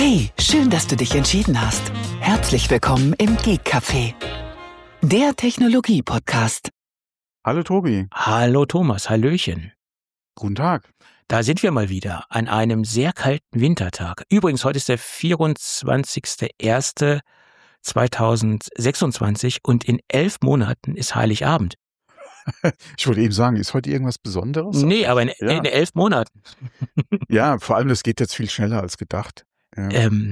Hey, schön, dass du dich entschieden hast. Herzlich willkommen im Geek Café, der Technologie-Podcast. Hallo Tobi. Hallo Thomas, hallöchen. Guten Tag. Da sind wir mal wieder an einem sehr kalten Wintertag. Übrigens, heute ist der 24.01.2026 und in 11 Monaten ist Heiligabend. Ich wollte eben sagen, ist heute irgendwas Besonderes? Nee, aber in 11 Monaten. Ja, vor allem, das geht jetzt viel schneller als gedacht. Ja.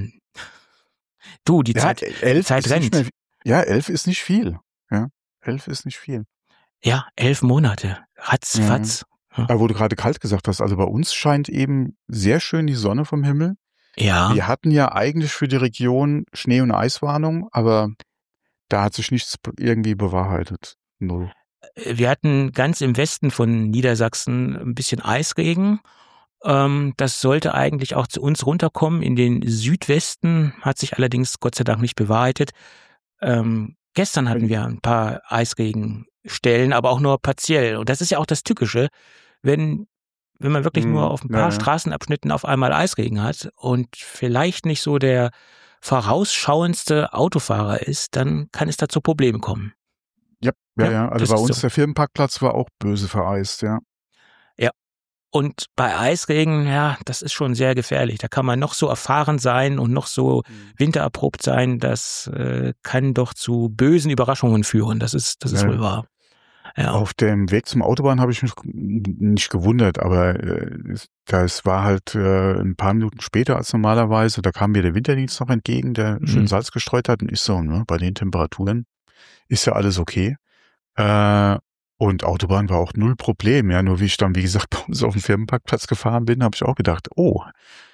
Die Zeit rennt. 11 ist nicht viel. Ja, 11 ist nicht viel. Ja, 11 Monate. Ratzfatz. Ja. Aber wo du gerade kalt gesagt hast, also bei uns scheint eben sehr schön die Sonne vom Himmel. Ja. Wir hatten ja eigentlich für die Region Schnee- und Eiswarnung, aber da hat sich nichts irgendwie bewahrheitet. Null. Wir hatten ganz im Westen von Niedersachsen ein bisschen Eisregen. Das sollte eigentlich auch zu uns runterkommen. In den Südwesten hat sich allerdings Gott sei Dank nicht bewahrheitet. Gestern hatten wir ein paar Eisregenstellen, aber auch nur partiell. Und das ist ja auch das Tückische, wenn man wirklich nur auf ein paar Straßenabschnitten auf einmal Eisregen hat und vielleicht nicht so der vorausschauendste Autofahrer ist, dann kann es da zu Problemen kommen. Ja. Also bei uns so. der Firmenparkplatz war auch böse vereist, ja. Ja. Und bei Eisregen, ja, das ist schon sehr gefährlich. Da kann man noch so erfahren sein und noch so wintererprobt sein. Das kann doch zu bösen Überraschungen führen. Das ist wohl wahr. Ja. Auf dem Weg zum Autobahn habe ich mich nicht gewundert, aber das war halt ein paar Minuten später als normalerweise. Da kam mir der Winterdienst noch entgegen, der schön Salz gestreut hat und ich so, ne, bei den Temperaturen ist ja alles okay. Und Autobahn war auch null Problem, ja, nur wie ich dann, wie gesagt, bei uns auf dem Firmenparkplatz gefahren bin, habe ich auch gedacht, oh,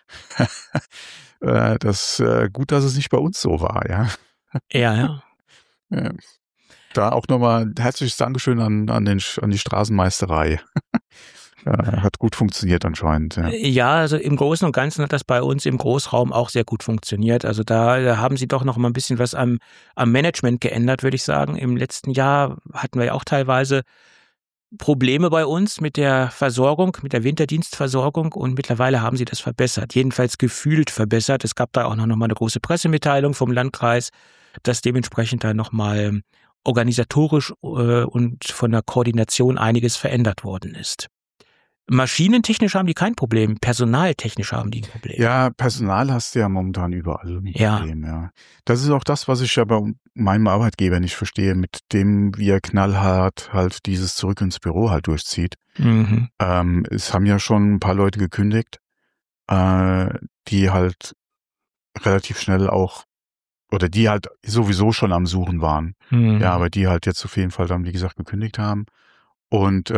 das gut, dass es nicht bei uns so war, ja. Ja. Da auch nochmal ein herzliches Dankeschön an die Straßenmeisterei. Hat gut funktioniert anscheinend. Ja, also im Großen und Ganzen hat das bei uns im Großraum auch sehr gut funktioniert. Also da haben sie doch noch mal ein bisschen was am Management geändert, würde ich sagen. Im letzten Jahr hatten wir ja auch teilweise Probleme bei uns mit der Versorgung, mit der Winterdienstversorgung und mittlerweile haben sie das verbessert, jedenfalls gefühlt verbessert. Es gab da auch noch mal eine große Pressemitteilung vom Landkreis, dass dementsprechend da noch mal organisatorisch und von der Koordination einiges verändert worden ist. Maschinentechnisch haben die kein Problem, personaltechnisch haben die ein Problem. Ja, Personal hast du ja momentan überall ein Problem, ja. Das ist auch das, was ich ja bei meinem Arbeitgeber nicht verstehe, mit dem wir knallhart halt dieses Zurück ins Büro halt durchzieht. Es haben ja schon ein paar Leute gekündigt, die halt relativ schnell auch, oder die halt sowieso schon am Suchen waren. Ja, aber die halt jetzt auf jeden Fall dann, wie gesagt, gekündigt haben. Und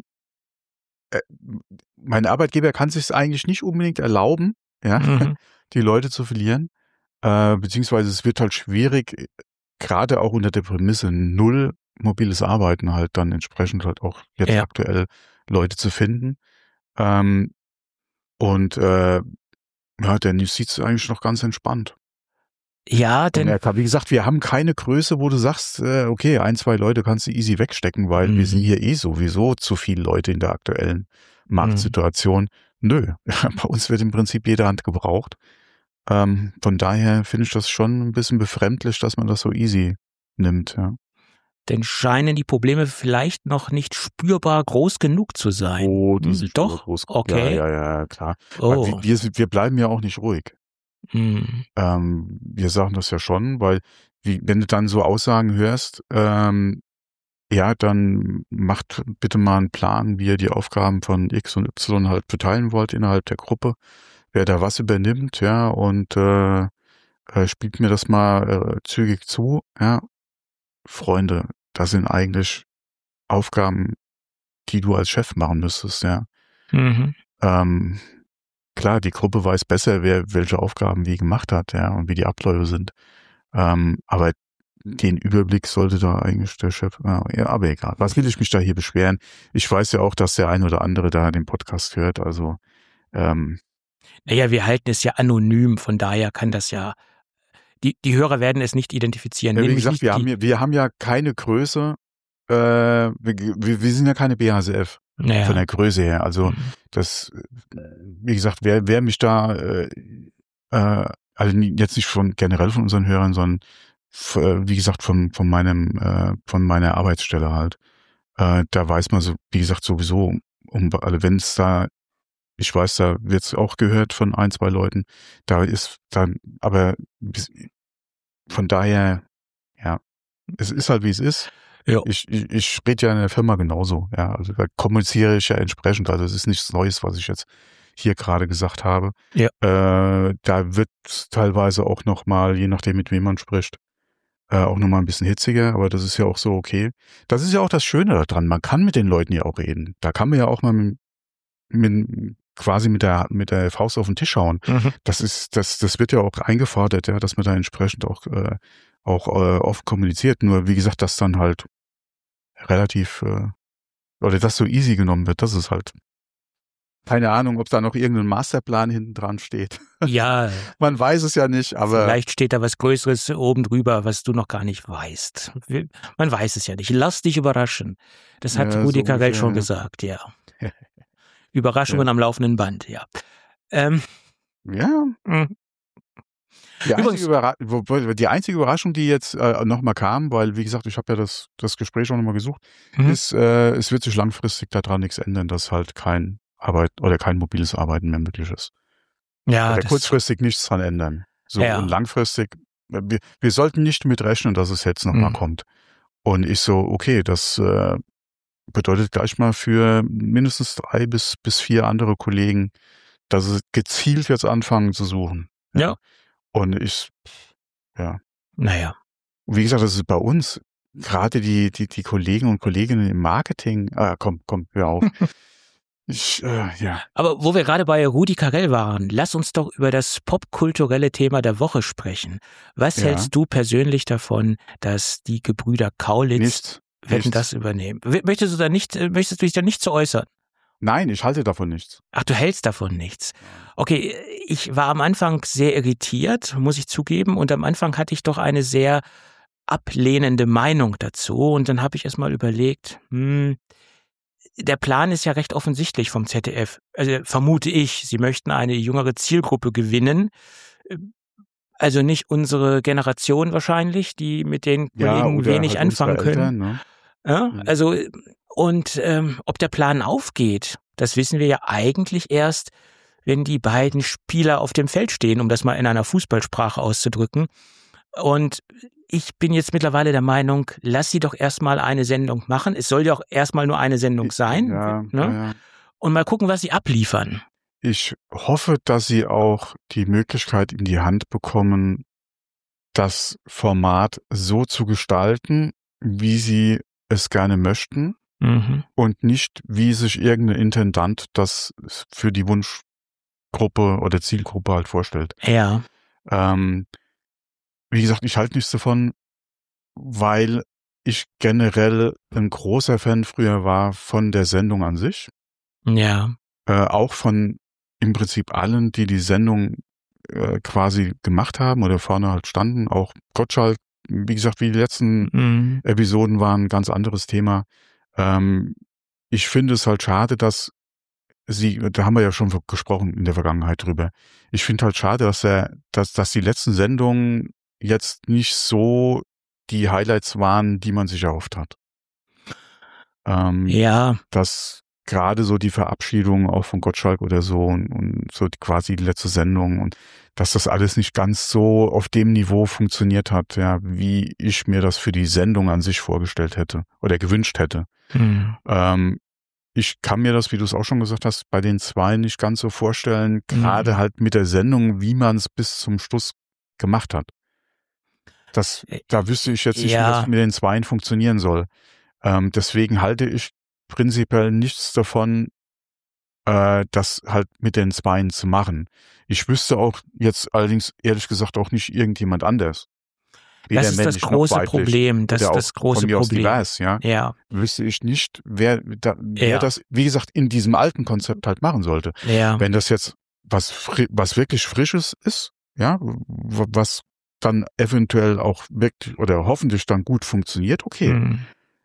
mein Arbeitgeber kann sich es eigentlich nicht unbedingt erlauben, ja, die Leute zu verlieren, beziehungsweise es wird halt schwierig, gerade auch unter der Prämisse null mobiles Arbeiten halt dann entsprechend halt auch jetzt aktuell Leute zu finden. Der Nils sieht es eigentlich noch ganz entspannt. Ja, denn wie gesagt, wir haben keine Größe, wo du sagst, okay, 1, 2 Leute kannst du easy wegstecken, weil wir sind hier sowieso zu viele Leute in der aktuellen Marktsituation. Nö, bei uns wird im Prinzip jede Hand gebraucht. Von daher finde ich das schon ein bisschen befremdlich, dass man das so easy nimmt. Ja. Denn scheinen die Probleme vielleicht noch nicht spürbar groß genug zu sein. Oh, die sind doch groß. Okay. Ja, klar. Oh. Wir bleiben ja auch nicht ruhig. Wir sagen das ja schon, weil wenn du dann so Aussagen hörst, dann macht bitte mal einen Plan, wie ihr die Aufgaben von X und Y halt verteilen wollt innerhalb der Gruppe, wer da was übernimmt, ja, und spielt mir das mal zügig zu, ja. Freunde, das sind eigentlich Aufgaben, die du als Chef machen müsstest, ja. Klar, die Gruppe weiß besser, wer welche Aufgaben wie gemacht hat, ja, und wie die Abläufe sind. Aber den Überblick sollte da eigentlich der Chef, aber egal. Was will ich mich da hier beschweren? Ich weiß ja auch, dass der ein oder andere da den Podcast hört, also Naja, wir halten es ja anonym, von daher kann das ja, die Hörer werden es nicht identifizieren. Ja, wie gesagt, wir haben ja keine Größe, wir sind ja keine BASF. Von der Größe her. Also das, wie gesagt, wer mich da also jetzt nicht generell von unseren Hörern, sondern wie gesagt von meiner Arbeitsstelle halt. Da weiß man so, wie gesagt, sowieso, also wenn es da, ich weiß, da wird es auch gehört von 1, 2 Leuten, da ist dann, aber von daher, ja, es ist halt, wie es ist. Ja. Ich rede ja in der Firma genauso, ja, also da kommuniziere ich ja entsprechend, also es ist nichts Neues, was ich jetzt hier gerade gesagt habe. Ja. Da wird teilweise auch nochmal, je nachdem mit wem man spricht, auch nochmal ein bisschen hitziger, aber das ist ja auch so okay. Das ist ja auch das Schöne daran, man kann mit den Leuten ja auch reden. Da kann man ja auch mal quasi mit der Faust auf den Tisch hauen. Mhm. Das wird ja auch eingefordert, ja, dass man da entsprechend auch oft kommuniziert. Nur wie gesagt, dass dann halt relativ oder das so easy genommen wird, das ist halt keine Ahnung, ob da noch irgendein Masterplan hinten dran steht. Ja. Man weiß es ja nicht, aber vielleicht steht da was Größeres oben drüber, was du noch gar nicht weißt. Man weiß es ja nicht. Lass dich überraschen. Das hat Rudi Carrell schon gesagt, ja. Überraschungen am laufenden Band, ja. Ja. Die einzige Überraschung, die jetzt nochmal kam, weil, wie gesagt, ich habe ja das Gespräch auch nochmal gesucht, ist, es wird sich langfristig daran nichts ändern, dass halt kein mobiles Arbeiten mehr möglich ist. Ja. Oder kurzfristig nichts dran ändern. So, und langfristig, wir sollten nicht mit rechnen, dass es jetzt nochmal kommt. Und ich so, okay, das bedeutet gleich mal für mindestens 3 bis 4 andere Kollegen, dass sie gezielt jetzt anfangen zu suchen. Ja. Und ja. Naja. Wie gesagt, das ist bei uns, gerade die Kollegen und Kolleginnen im Marketing, komm, hör auf. Ja. Aber wo wir gerade bei Rudi Carrell waren, lass uns doch über das popkulturelle Thema der Woche sprechen. Was hältst du persönlich davon, dass die Gebrüder Kaulitz das übernehmen? Möchtest du dich da nicht zu äußern? Nein, ich halte davon nichts. Ach, du hältst davon nichts. Okay, ich war am Anfang sehr irritiert, muss ich zugeben, und am Anfang hatte ich doch eine sehr ablehnende Meinung dazu, und dann habe ich erst mal überlegt, der Plan ist ja recht offensichtlich vom ZDF. Also vermute ich, sie möchten eine jüngere Zielgruppe gewinnen. Also nicht unsere Generation wahrscheinlich, die mit den Kollegen wenig halt anfangen können. Eltern, ne? Ja, also und ob der Plan aufgeht, das wissen wir ja eigentlich erst, wenn die beiden Spieler auf dem Feld stehen, um das mal in einer Fußballsprache auszudrücken. Und ich bin jetzt mittlerweile der Meinung, lass sie doch erstmal eine Sendung machen. Es soll ja auch erstmal nur eine Sendung sein. Ja. Und mal gucken, was sie abliefern. Ich hoffe, dass sie auch die Möglichkeit in die Hand bekommen, das Format so zu gestalten, wie sie es gerne möchten und nicht, wie sich irgendein Intendant das für die Wunschgruppe oder Zielgruppe halt vorstellt. Ja. Wie gesagt, ich halte nichts davon, weil ich generell ein großer Fan früher war von der Sendung an sich. Ja. Auch von im Prinzip allen, die Sendung quasi gemacht haben oder vorne halt standen. Auch Gottschalk, wie gesagt, wie die letzten Episoden waren, ein ganz anderes Thema. Ich finde es halt schade, dass da haben wir ja schon gesprochen in der Vergangenheit drüber. Ich finde halt schade, dass die letzten Sendungen jetzt nicht so die Highlights waren, die man sich erhofft hat. Dass gerade so die Verabschiedung auch von Gottschalk oder so und so quasi die letzte Sendung und dass das alles nicht ganz so auf dem Niveau funktioniert hat, ja, wie ich mir das für die Sendung an sich vorgestellt hätte oder gewünscht hätte. Ich kann mir das, wie du es auch schon gesagt hast, bei den 2 nicht ganz so vorstellen, gerade halt mit der Sendung, wie man es bis zum Schluss gemacht hat. Da wüsste ich jetzt nicht, wie das mit den 2 funktionieren soll. Deswegen halte ich prinzipiell nichts davon, das halt mit den 2 zu machen. Ich wüsste auch jetzt allerdings ehrlich gesagt auch nicht irgendjemand anders. Das ist das große Problem. Das ist das große Problem. Divers, ja. Wüsste ich nicht, wer das, wie gesagt, in diesem alten Konzept halt machen sollte. Ja. Wenn das jetzt was wirklich Frisches ist, ja, was dann eventuell auch wirklich oder hoffentlich dann gut funktioniert, okay.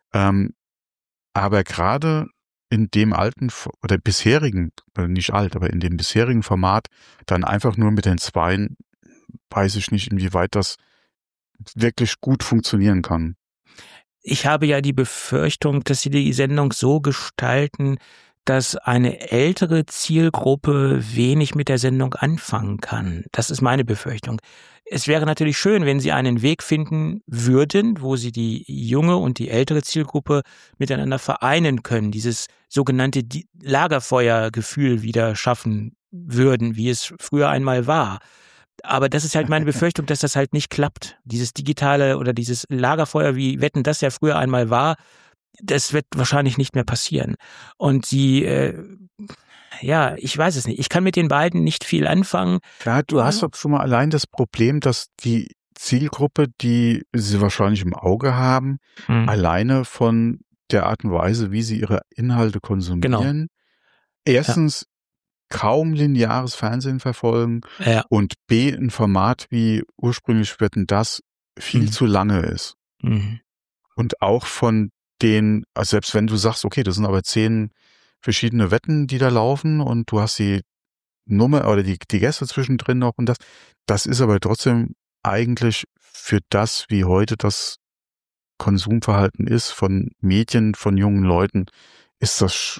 Aber gerade in dem alten oder bisherigen, nicht alt, aber in dem bisherigen Format dann einfach nur mit den 2 weiß ich nicht, inwieweit das wirklich gut funktionieren kann. Ich habe ja die Befürchtung, dass sie die Sendung so gestalten, dass eine ältere Zielgruppe wenig mit der Sendung anfangen kann. Das ist meine Befürchtung. Es wäre natürlich schön, wenn sie einen Weg finden würden, wo sie die junge und die ältere Zielgruppe miteinander vereinen können, dieses sogenannte Lagerfeuergefühl wieder schaffen würden, wie es früher einmal war. Aber das ist halt meine Befürchtung, dass das halt nicht klappt. Dieses digitale oder dieses Lagerfeuer, wie Wetten, das ja früher einmal war, das wird wahrscheinlich nicht mehr passieren. Und sie, ich weiß es nicht. Ich kann mit den beiden nicht viel anfangen. Ja, du hast doch schon mal allein das Problem, dass die Zielgruppe, die sie wahrscheinlich im Auge haben, alleine von der Art und Weise, wie sie ihre Inhalte konsumieren, erstens kaum lineares Fernsehen verfolgen und B, ein Format wie ursprünglich Wetten, das viel zu lange ist. Und auch von den, also selbst wenn du sagst, okay, das sind aber 10 verschiedene Wetten, die da laufen und du hast die Nummer oder die Gäste zwischendrin noch und das ist aber trotzdem eigentlich für das, wie heute das Konsumverhalten ist von Medien, von jungen Leuten, ist das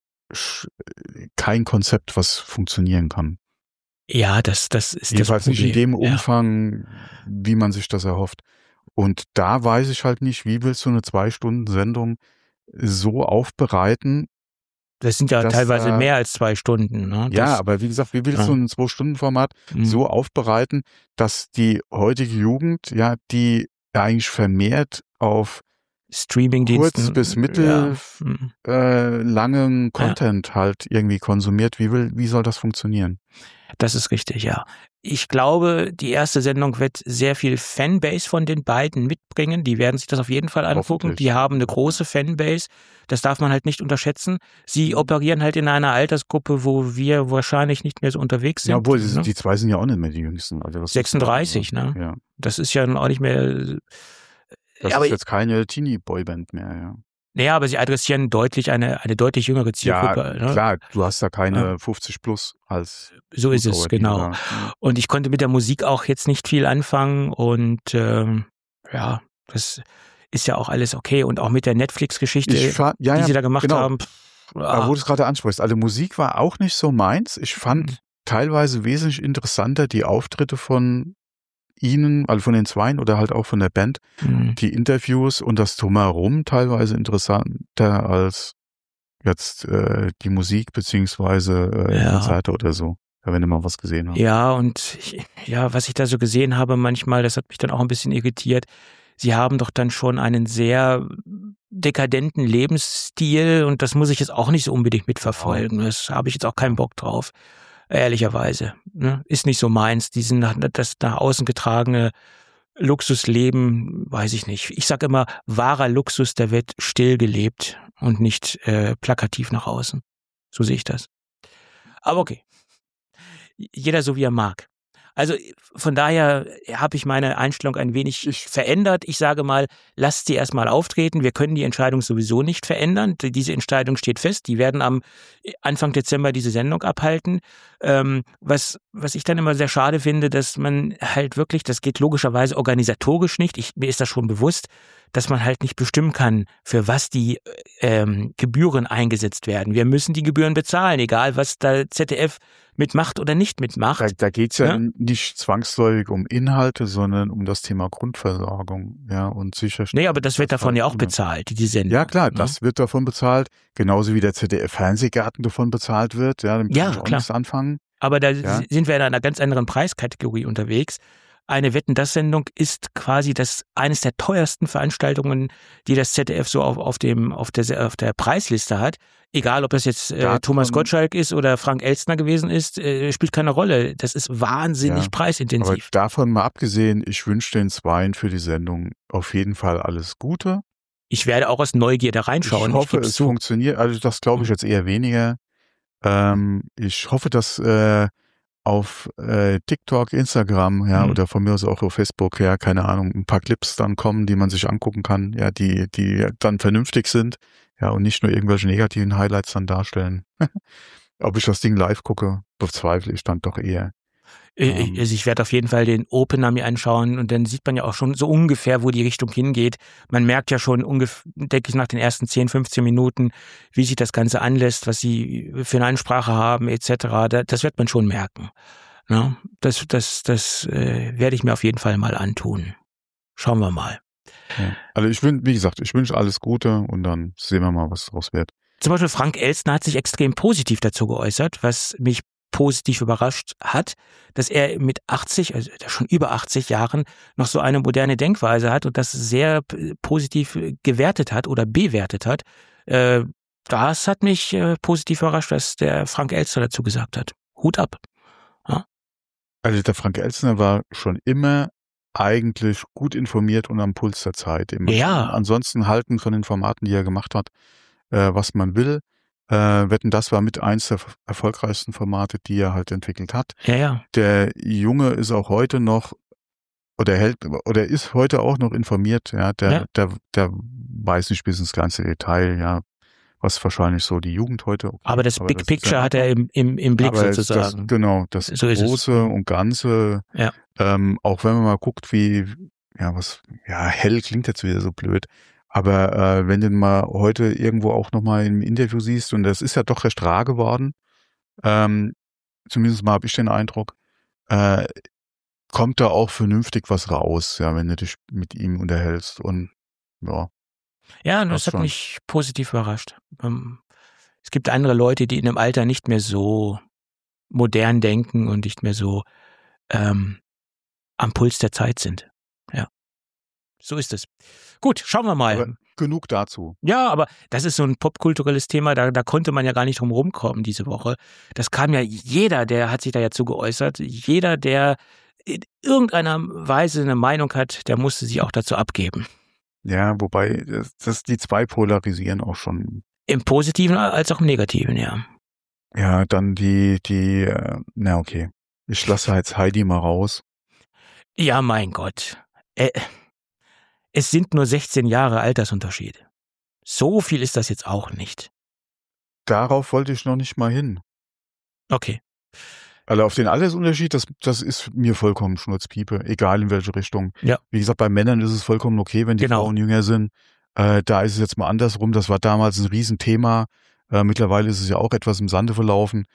kein Konzept, was funktionieren kann. Ja, das ist jedenfalls das Problem. Nicht in dem Umfang, wie man sich das erhofft. Und da weiß ich halt nicht, wie willst du eine 2-Stunden-Sendung so aufbereiten? Das sind ja teilweise mehr als 2 Stunden. Ne? Ja, aber wie gesagt, wie willst du ein 2-Stunden-Format so aufbereiten, dass die heutige Jugend, ja, die eigentlich vermehrt auf Streaming-Diensten kurz bis mittel langen Content halt irgendwie konsumiert. Wie soll das funktionieren? Das ist richtig, ja. Ich glaube, die erste Sendung wird sehr viel Fanbase von den beiden mitbringen. Die werden sich das auf jeden Fall angucken. Die haben eine große Fanbase. Das darf man halt nicht unterschätzen. Sie operieren halt in einer Altersgruppe, wo wir wahrscheinlich nicht mehr so unterwegs sind. Ja, obwohl, die zwei sind ja auch nicht mehr die Jüngsten. Also 36, ne? Ja. Das ist ja auch nicht mehr... Das ist jetzt keine Teenie-Boyband mehr, ja. Naja, aber sie adressieren deutlich eine deutlich jüngere Zielgruppe. Ja, klar, du hast da keine 50 plus als so ist es, genau. Und ich konnte mit der Musik auch jetzt nicht viel anfangen und das ist ja auch alles okay. Und auch mit der Netflix-Geschichte, die sie da gemacht haben. Aber wo du es gerade ansprichst, also Musik war auch nicht so meins. Ich fand teilweise wesentlich interessanter die Auftritte von ihnen, also von den Zweien oder halt auch von der Band, die Interviews und das Drumherum teilweise interessanter als jetzt die Musik beziehungsweise Konzerte oder so, wenn du mal was gesehen hast. Ja, und was ich da so gesehen habe manchmal, das hat mich dann auch ein bisschen irritiert. Sie haben doch dann schon einen sehr dekadenten Lebensstil und das muss ich jetzt auch nicht so unbedingt mitverfolgen. Das habe ich jetzt auch keinen Bock drauf. Ehrlicherweise. Ne? Ist nicht so meins. Das nach außen getragene Luxusleben, weiß ich nicht. Ich sag immer, wahrer Luxus, der wird still gelebt und nicht plakativ nach außen. So sehe ich das. Aber okay. Jeder so, wie er mag. Also von daher habe ich meine Einstellung ein wenig verändert. Ich sage mal, lasst sie erstmal auftreten. Wir können die Entscheidung sowieso nicht verändern. Diese Entscheidung steht fest. Die werden am Anfang Dezember diese Sendung abhalten. Was ich dann immer sehr schade finde, dass man halt wirklich, das geht logischerweise organisatorisch nicht. Mir ist das schon bewusst, dass man halt nicht bestimmen kann, für was die Gebühren eingesetzt werden. Wir müssen die Gebühren bezahlen, egal was da ZDF mitmacht oder nicht mitmacht. Da geht's ja nicht zwangsläufig um Inhalte, sondern um das Thema Grundversorgung, und sicherstellen. Nee, aber das wird davon ja auch bezahlt, die Sendung. Ja klar, das wird davon bezahlt, genauso wie der ZDF-Fernsehgarten davon bezahlt wird, damit kann ich auch nichts anfangen. Aber da sind wir in einer ganz anderen Preiskategorie unterwegs. Eine Wetten, das Sendung ist quasi eines der teuersten Veranstaltungen, die das ZDF so auf der Preisliste hat. Egal, ob das jetzt Thomas Gottschalk ist oder Frank Elstner gewesen ist, spielt keine Rolle. Das ist wahnsinnig preisintensiv. Aber davon mal abgesehen, ich wünsche den Zweien für die Sendung auf jeden Fall alles Gute. Ich werde auch aus Neugier da reinschauen. Ich hoffe, es funktioniert. Also das glaube ich jetzt eher weniger. Ich hoffe, dass auf TikTok, Instagram, oder von mir aus auch auf Facebook, keine Ahnung, ein paar Clips dann kommen, die man sich angucken kann, die dann vernünftig sind, und nicht nur irgendwelche negativen Highlights dann darstellen. Ob ich das Ding live gucke, bezweifle ich dann doch eher. Ich werde auf jeden Fall den Opener mir anschauen und dann sieht man ja auch schon so ungefähr, wo die Richtung hingeht. Man merkt ja schon ungefähr, denke ich, nach den ersten 10, 15 Minuten, wie sich das Ganze anlässt, was sie für eine Ansprache haben etc. Das wird man schon merken. Ja, das werde ich mir auf jeden Fall mal antun. Schauen wir mal. Ja. Also wie gesagt, ich wünsche alles Gute und dann sehen wir mal, was draus wird. Zum Beispiel Frank Elstner hat sich extrem positiv dazu geäußert, was mich positiv überrascht hat, dass er mit 80, also schon über 80 Jahren, noch so eine moderne Denkweise hat und das sehr positiv gewertet hat oder bewertet hat. Das hat mich positiv überrascht, was der Frank Elstner dazu gesagt hat. Hut ab. Ja. Also der Frank Elstner war schon immer eigentlich gut informiert und am Puls der Zeit. Ja. Ansonsten halten von den Formaten, die er gemacht hat, was man will. Wetten, das war mit eins der erfolgreichsten Formate, die er halt entwickelt hat. Ja. Der Junge ist auch heute noch oder ist heute auch noch informiert. Ja, der weiß nicht bis ins kleinste Detail. Ja, was wahrscheinlich so die Jugend heute. Okay, aber das Big Picture hat er im Blick sozusagen. Das so Große und Ganze. Ja. Auch wenn man mal guckt, hell klingt jetzt wieder so blöd. Aber wenn du ihn mal heute irgendwo auch nochmal im Interview siehst, und das ist ja doch recht rar geworden, zumindest mal habe ich den Eindruck, kommt da auch vernünftig was raus, ja, wenn du dich mit ihm unterhältst. Und ja. Ja, das hat mich positiv überrascht. Es gibt andere Leute, die in einem Alter nicht mehr so modern denken und nicht mehr so am Puls der Zeit sind. Ja. So ist es. Gut, schauen wir mal. Aber genug dazu. Ja, aber das ist so ein popkulturelles Thema, da konnte man ja gar nicht drum rumkommen diese Woche. Das kam ja jeder, der hat sich da ja zu geäußert. Jeder, der in irgendeiner Weise eine Meinung hat, der musste sich auch dazu abgeben. Ja, wobei die zwei polarisieren auch schon. Im Positiven als auch im Negativen, ja. Ja, dann okay. Ich lasse jetzt Heidi mal raus. Ja, mein Gott. Es sind nur 16 Jahre Altersunterschied. So viel ist das jetzt auch nicht. Darauf wollte ich noch nicht mal hin. Okay. Also auf den Altersunterschied, das ist mir vollkommen Schnurzpiepe, egal in welche Richtung. Ja. Wie gesagt, bei Männern ist es vollkommen okay, wenn die Frauen jünger sind. Da ist es jetzt mal andersrum. Das war damals ein Riesenthema. Mittlerweile ist es ja auch etwas im Sande verlaufen.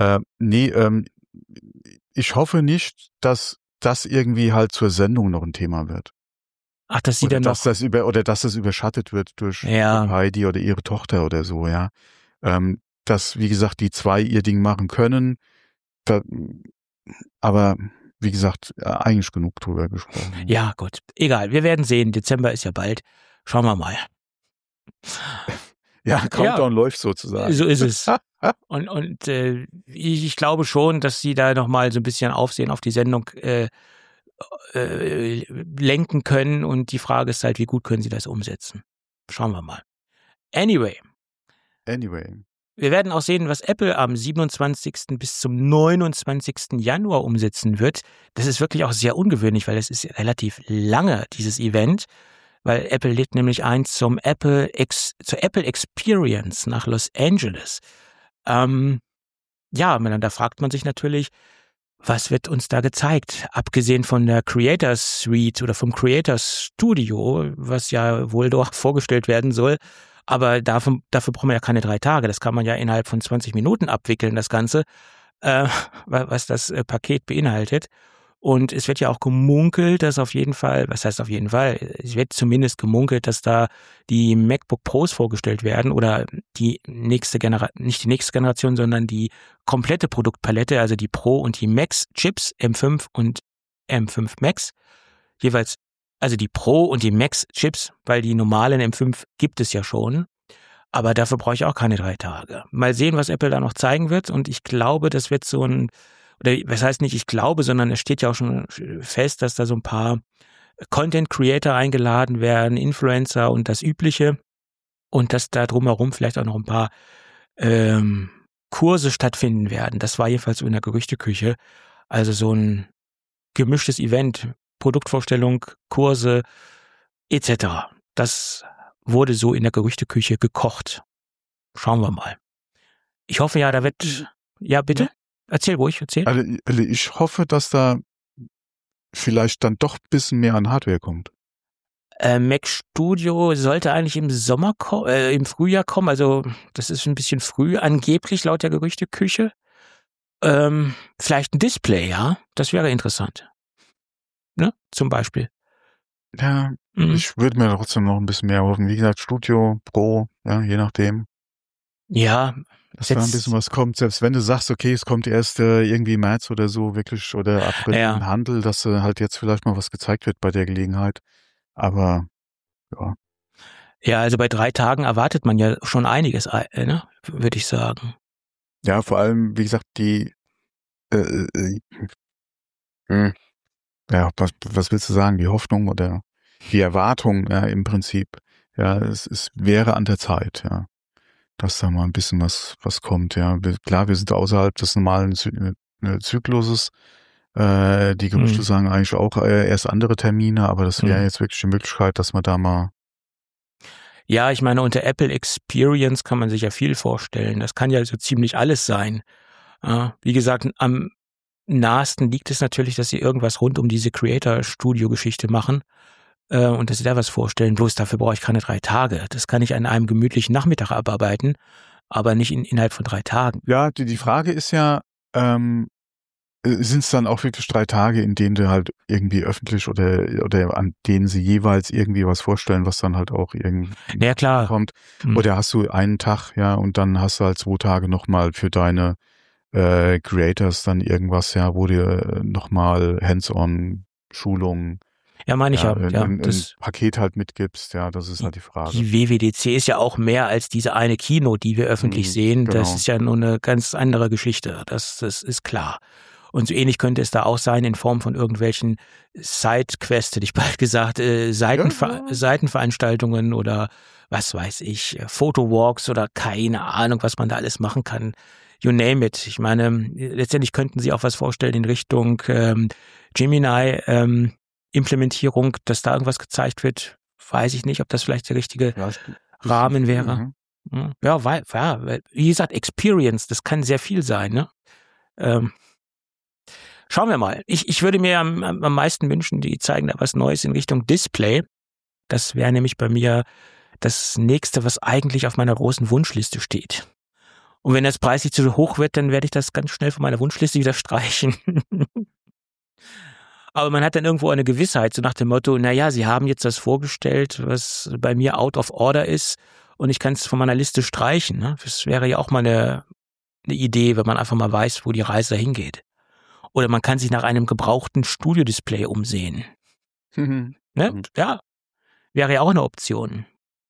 Ich hoffe nicht, dass das irgendwie halt zur Sendung noch ein Thema wird. Ach, dass sie dann noch... dass das überschattet wird durch Heidi oder ihre Tochter oder so, ja. Dass, wie gesagt, die zwei ihr Ding machen können. Aber, wie gesagt, eigentlich genug drüber gesprochen. Ja, gut. Egal, wir werden sehen. Dezember ist ja bald. Schauen wir mal. Ja, Countdown läuft sozusagen. So ist es. Und ich glaube schon, dass sie da nochmal so ein bisschen Aufsehen auf die Sendung lenken können. Und die Frage ist halt, wie gut können sie das umsetzen? Schauen wir mal. Anyway. Wir werden auch sehen, was Apple am 27. bis zum 29. Januar umsetzen wird. Das ist wirklich auch sehr ungewöhnlich, weil es ist relativ lange, dieses Event. Weil Apple lädt nämlich ein zur Apple Experience nach Los Angeles. Da fragt man sich natürlich, was wird uns da gezeigt? Abgesehen von der Creators Suite oder vom Creators Studio, was ja wohl doch vorgestellt werden soll. Aber dafür braucht man ja keine 3 Tage. Das kann man ja innerhalb von 20 Minuten abwickeln, das Ganze, was das Paket beinhaltet. Und es wird ja auch gemunkelt, dass es wird zumindest gemunkelt, dass da die MacBook Pros vorgestellt werden oder die nächste Generation, nicht die nächste Generation, sondern die komplette Produktpalette, also die Pro und die Max Chips, M5 und M5 Max, jeweils, also die Pro und die Max Chips, weil die normalen M5 gibt es ja schon. Aber dafür brauche ich auch keine 3 Tage. Mal sehen, was Apple da noch zeigen wird. Und ich glaube, das wird so ein, oder was heißt nicht ich glaube, sondern es steht ja auch schon fest, dass da so ein paar Content Creator eingeladen werden, Influencer und das Übliche. Und dass da drumherum vielleicht auch noch ein paar Kurse stattfinden werden. Das war jedenfalls so in der Gerüchteküche. Also so ein gemischtes Event, Produktvorstellung, Kurse etc. Das wurde so in der Gerüchteküche gekocht. Schauen wir mal. Ich hoffe ja, da wird... Ja, bitte? Erzähl ruhig, erzähl. Also ich hoffe, dass da vielleicht dann doch ein bisschen mehr an Hardware kommt. Mac Studio sollte eigentlich im Frühjahr kommen, also das ist ein bisschen früh, angeblich laut der Gerüchteküche. Vielleicht ein Display, ja, das wäre interessant. Ne, zum Beispiel. Ja, ich würde mir trotzdem noch ein bisschen mehr hoffen. Wie gesagt, Studio, Pro, ja, je nachdem. Ja. Dass da ein bisschen was kommt, selbst wenn du sagst, okay, es kommt erst irgendwie März oder so wirklich oder April im Handel, dass halt jetzt vielleicht mal was gezeigt wird bei der Gelegenheit. Aber ja. Ja, also bei 3 Tagen erwartet man ja schon einiges, ne, würde ich sagen. Ja, vor allem, wie gesagt, die ja, was willst du sagen? Die Hoffnung oder die Erwartung, ja, im Prinzip. Ja, es wäre an der Zeit, ja, dass da mal ein bisschen was kommt, ja. Klar, wir sind außerhalb des normalen Zykluses. Die Gerüchte sagen eigentlich auch erst andere Termine, aber das wäre jetzt wirklich die Möglichkeit, dass man da mal. Ja, ich meine, unter Apple Experience kann man sich ja viel vorstellen. Das kann ja so ziemlich alles sein. Wie gesagt, am nahesten liegt es natürlich, dass sie irgendwas rund um diese Creator-Studio-Geschichte machen und dass sie da was vorstellen. Bloß dafür brauche ich keine 3 Tage. Das kann ich an einem gemütlichen Nachmittag abarbeiten, aber nicht innerhalb von 3 Tagen. Ja, die Frage ist ja, sind es dann auch wirklich 3 Tage, in denen du halt irgendwie öffentlich oder an denen sie jeweils irgendwie was vorstellen, was dann halt auch irgendwie kommt? Oder hast du einen Tag, ja, und dann hast du halt 2 Tage nochmal für deine Creators dann irgendwas, ja, wo du nochmal Hands-on Schulungen. Ja, meine ich ja. Ein Paket halt mitgibst, ja, das ist halt die Frage. Die WWDC ist ja auch mehr als diese eine Keynote, die wir öffentlich sehen. Genau. Das ist ja nur eine ganz andere Geschichte. Das ist klar. Und so ähnlich könnte es da auch sein in Form von irgendwelchen Side-Quests, hätte ich bald gesagt, Seitenveranstaltungen oder was weiß ich, Photowalks oder keine Ahnung, was man da alles machen kann. You name it. Ich meine, letztendlich könnten sie auch was vorstellen in Richtung Gemini Implementierung, dass da irgendwas gezeigt wird. Weiß ich nicht, ob das vielleicht der richtige Rahmen wäre. Ja, wie gesagt, Experience, das kann sehr viel sein, ne? Schauen wir mal. Ich würde mir am meisten wünschen, die zeigen da was Neues in Richtung Display. Das wäre nämlich bei mir das Nächste, was eigentlich auf meiner großen Wunschliste steht. Und wenn das preislich zu hoch wird, dann werde ich das ganz schnell von meiner Wunschliste wieder streichen. Aber man hat dann irgendwo eine Gewissheit, so nach dem Motto, naja, sie haben jetzt das vorgestellt, was bei mir out of order ist und ich kann es von meiner Liste streichen. Ne? Das wäre ja auch mal eine Idee, wenn man einfach mal weiß, wo die Reise hingeht. Oder man kann sich nach einem gebrauchten Studio-Display umsehen. Ne? Ja, wäre ja auch eine Option.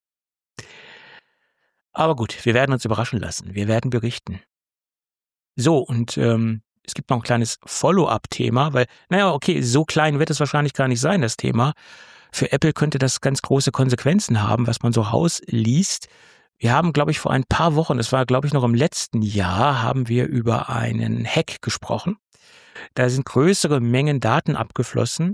Aber gut, wir werden uns überraschen lassen. Wir werden berichten. So, und es gibt noch ein kleines Follow-up-Thema, weil, naja, okay, so klein wird es wahrscheinlich gar nicht sein, das Thema. Für Apple könnte das ganz große Konsequenzen haben, was man so rausliest. Wir haben, glaube ich, vor ein paar Wochen, das war, glaube ich, noch im letzten Jahr, haben wir über einen Hack gesprochen. Da sind größere Mengen Daten abgeflossen.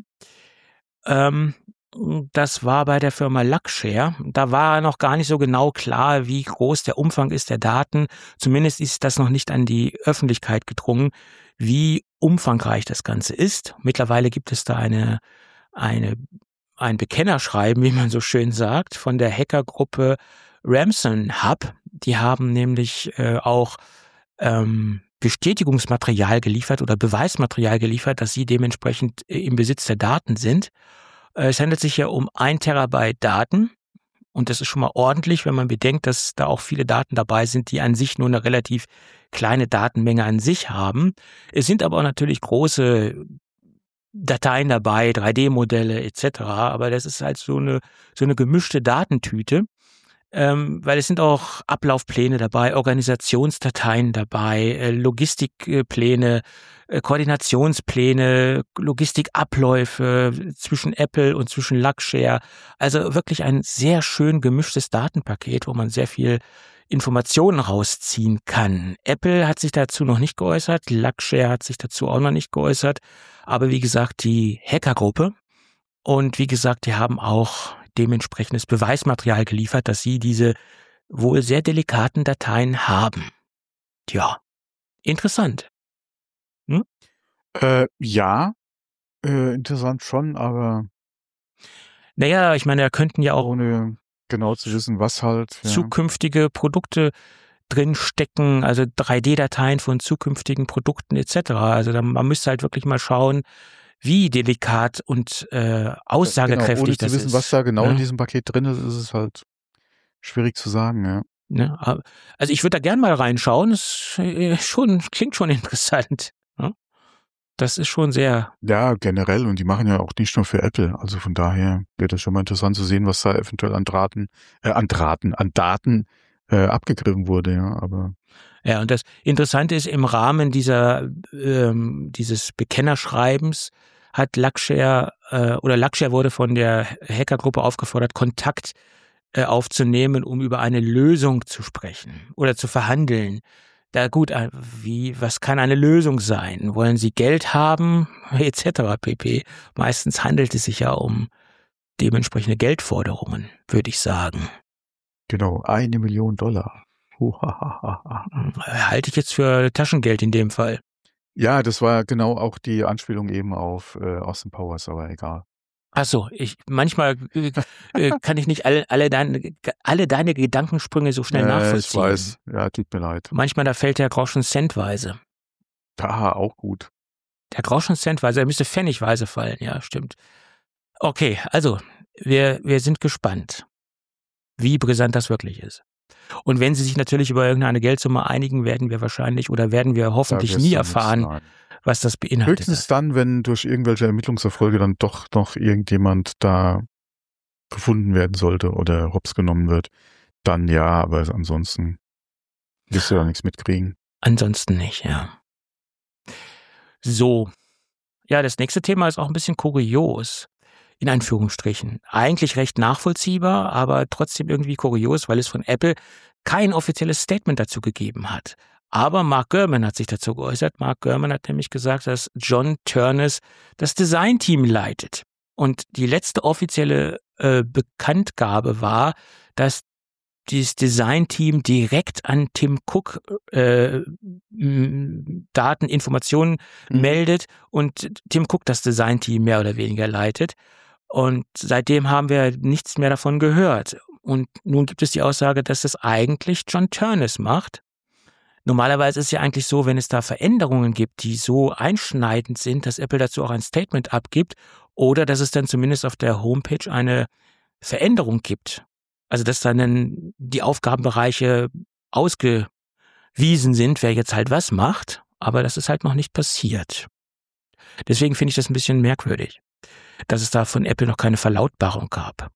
Das war bei der Firma Luxshare. Da war noch gar nicht so genau klar, wie groß der Umfang ist der Daten. Zumindest ist das noch nicht an die Öffentlichkeit gedrungen, wie umfangreich das Ganze ist. Mittlerweile gibt es da ein Bekennerschreiben, wie man so schön sagt, von der Hackergruppe Ramson Hub. Die haben nämlich auch Bestätigungsmaterial geliefert oder Beweismaterial geliefert, dass sie dementsprechend im Besitz der Daten sind. Es handelt sich ja um 1 Terabyte Daten und das ist schon mal ordentlich, wenn man bedenkt, dass da auch viele Daten dabei sind, die an sich nur eine relativ kleine Datenmenge an sich haben. Es sind aber auch natürlich große Dateien dabei, 3D-Modelle etc., aber das ist halt so eine gemischte Datentüte. Weil es sind auch Ablaufpläne dabei, Organisationsdateien dabei, Logistikpläne, Koordinationspläne, Logistikabläufe zwischen Apple und zwischen Luxshare. Also wirklich ein sehr schön gemischtes Datenpaket, wo man sehr viel Informationen rausziehen kann. Apple hat sich dazu noch nicht geäußert, Luxshare hat sich dazu auch noch nicht geäußert, aber wie gesagt, die Hackergruppe und wie gesagt, die haben auch dementsprechendes Beweismaterial geliefert, dass sie diese wohl sehr delikaten Dateien haben. Tja, interessant. Ja, interessant schon, aber naja, ich meine, da könnten ja auch ohne genau zu wissen, was halt zukünftige Produkte drin stecken, also 3D-Dateien von zukünftigen Produkten etc. Also man müsste halt wirklich mal schauen, wie delikat und aussagekräftig ohne das zu wissen, ist. was da genau in diesem Paket drin ist, ist es halt schwierig zu sagen, ja. Ne? Also ich würde da gern mal reinschauen, das klingt schon interessant. Ne? Das ist schon sehr... Ja, generell, und die machen ja auch nicht nur für Apple, also von daher wird es schon mal interessant zu sehen, was da eventuell an Daten abgegriffen wurde, ja, aber... Ja, und das Interessante ist, im Rahmen dieses Bekennerschreibens hat Luxshare wurde von der Hackergruppe aufgefordert, Kontakt aufzunehmen, um über eine Lösung zu sprechen oder zu verhandeln. Da gut, was kann eine Lösung sein? Wollen Sie Geld haben? Etc. pp. Meistens handelt es sich ja um dementsprechende Geldforderungen, würde ich sagen. Genau, $1 Million. Halte ich jetzt für Taschengeld in dem Fall. Ja, das war genau auch die Anspielung eben auf Austin Powers, aber egal. Ach so, manchmal kann ich nicht alle deine Gedankensprünge so schnell nachvollziehen. Ich weiß, ja, tut mir leid. Manchmal, da fällt der Groschen centweise. Aha, auch gut. Der Groschen centweise, er müsste pfennigweise fallen, ja, stimmt. Okay, also, wir sind gespannt, wie brisant das wirklich ist. Und wenn sie sich natürlich über irgendeine Geldsumme einigen, werden wir hoffentlich nie erfahren, was das beinhaltet. Höchstens dann, wenn durch irgendwelche Ermittlungserfolge dann doch noch irgendjemand da gefunden werden sollte oder hops genommen wird, dann ja, aber ansonsten wirst du ja nichts mitkriegen. Ansonsten nicht, ja. So. Ja, das nächste Thema ist auch ein bisschen kurios. In Anführungsstrichen. Eigentlich recht nachvollziehbar, aber trotzdem irgendwie kurios, weil es von Apple kein offizielles Statement dazu gegeben hat. Aber Mark Gurman hat sich dazu geäußert. Mark Gurman hat nämlich gesagt, dass John Ternus das Designteam leitet. Und die letzte offizielle Bekanntgabe war, dass dieses Designteam direkt an Tim Cook Daten, Informationen meldet und Tim Cook das Designteam mehr oder weniger leitet. Und seitdem haben wir nichts mehr davon gehört. Und nun gibt es die Aussage, dass das eigentlich John Ternus macht. Normalerweise ist es ja eigentlich so, wenn es da Veränderungen gibt, die so einschneidend sind, dass Apple dazu auch ein Statement abgibt oder dass es dann zumindest auf der Homepage eine Veränderung gibt. Also dass dann die Aufgabenbereiche ausgewiesen sind, wer jetzt halt was macht. Aber das ist halt noch nicht passiert. Deswegen finde ich das ein bisschen merkwürdig, dass es da von Apple noch keine Verlautbarung gab.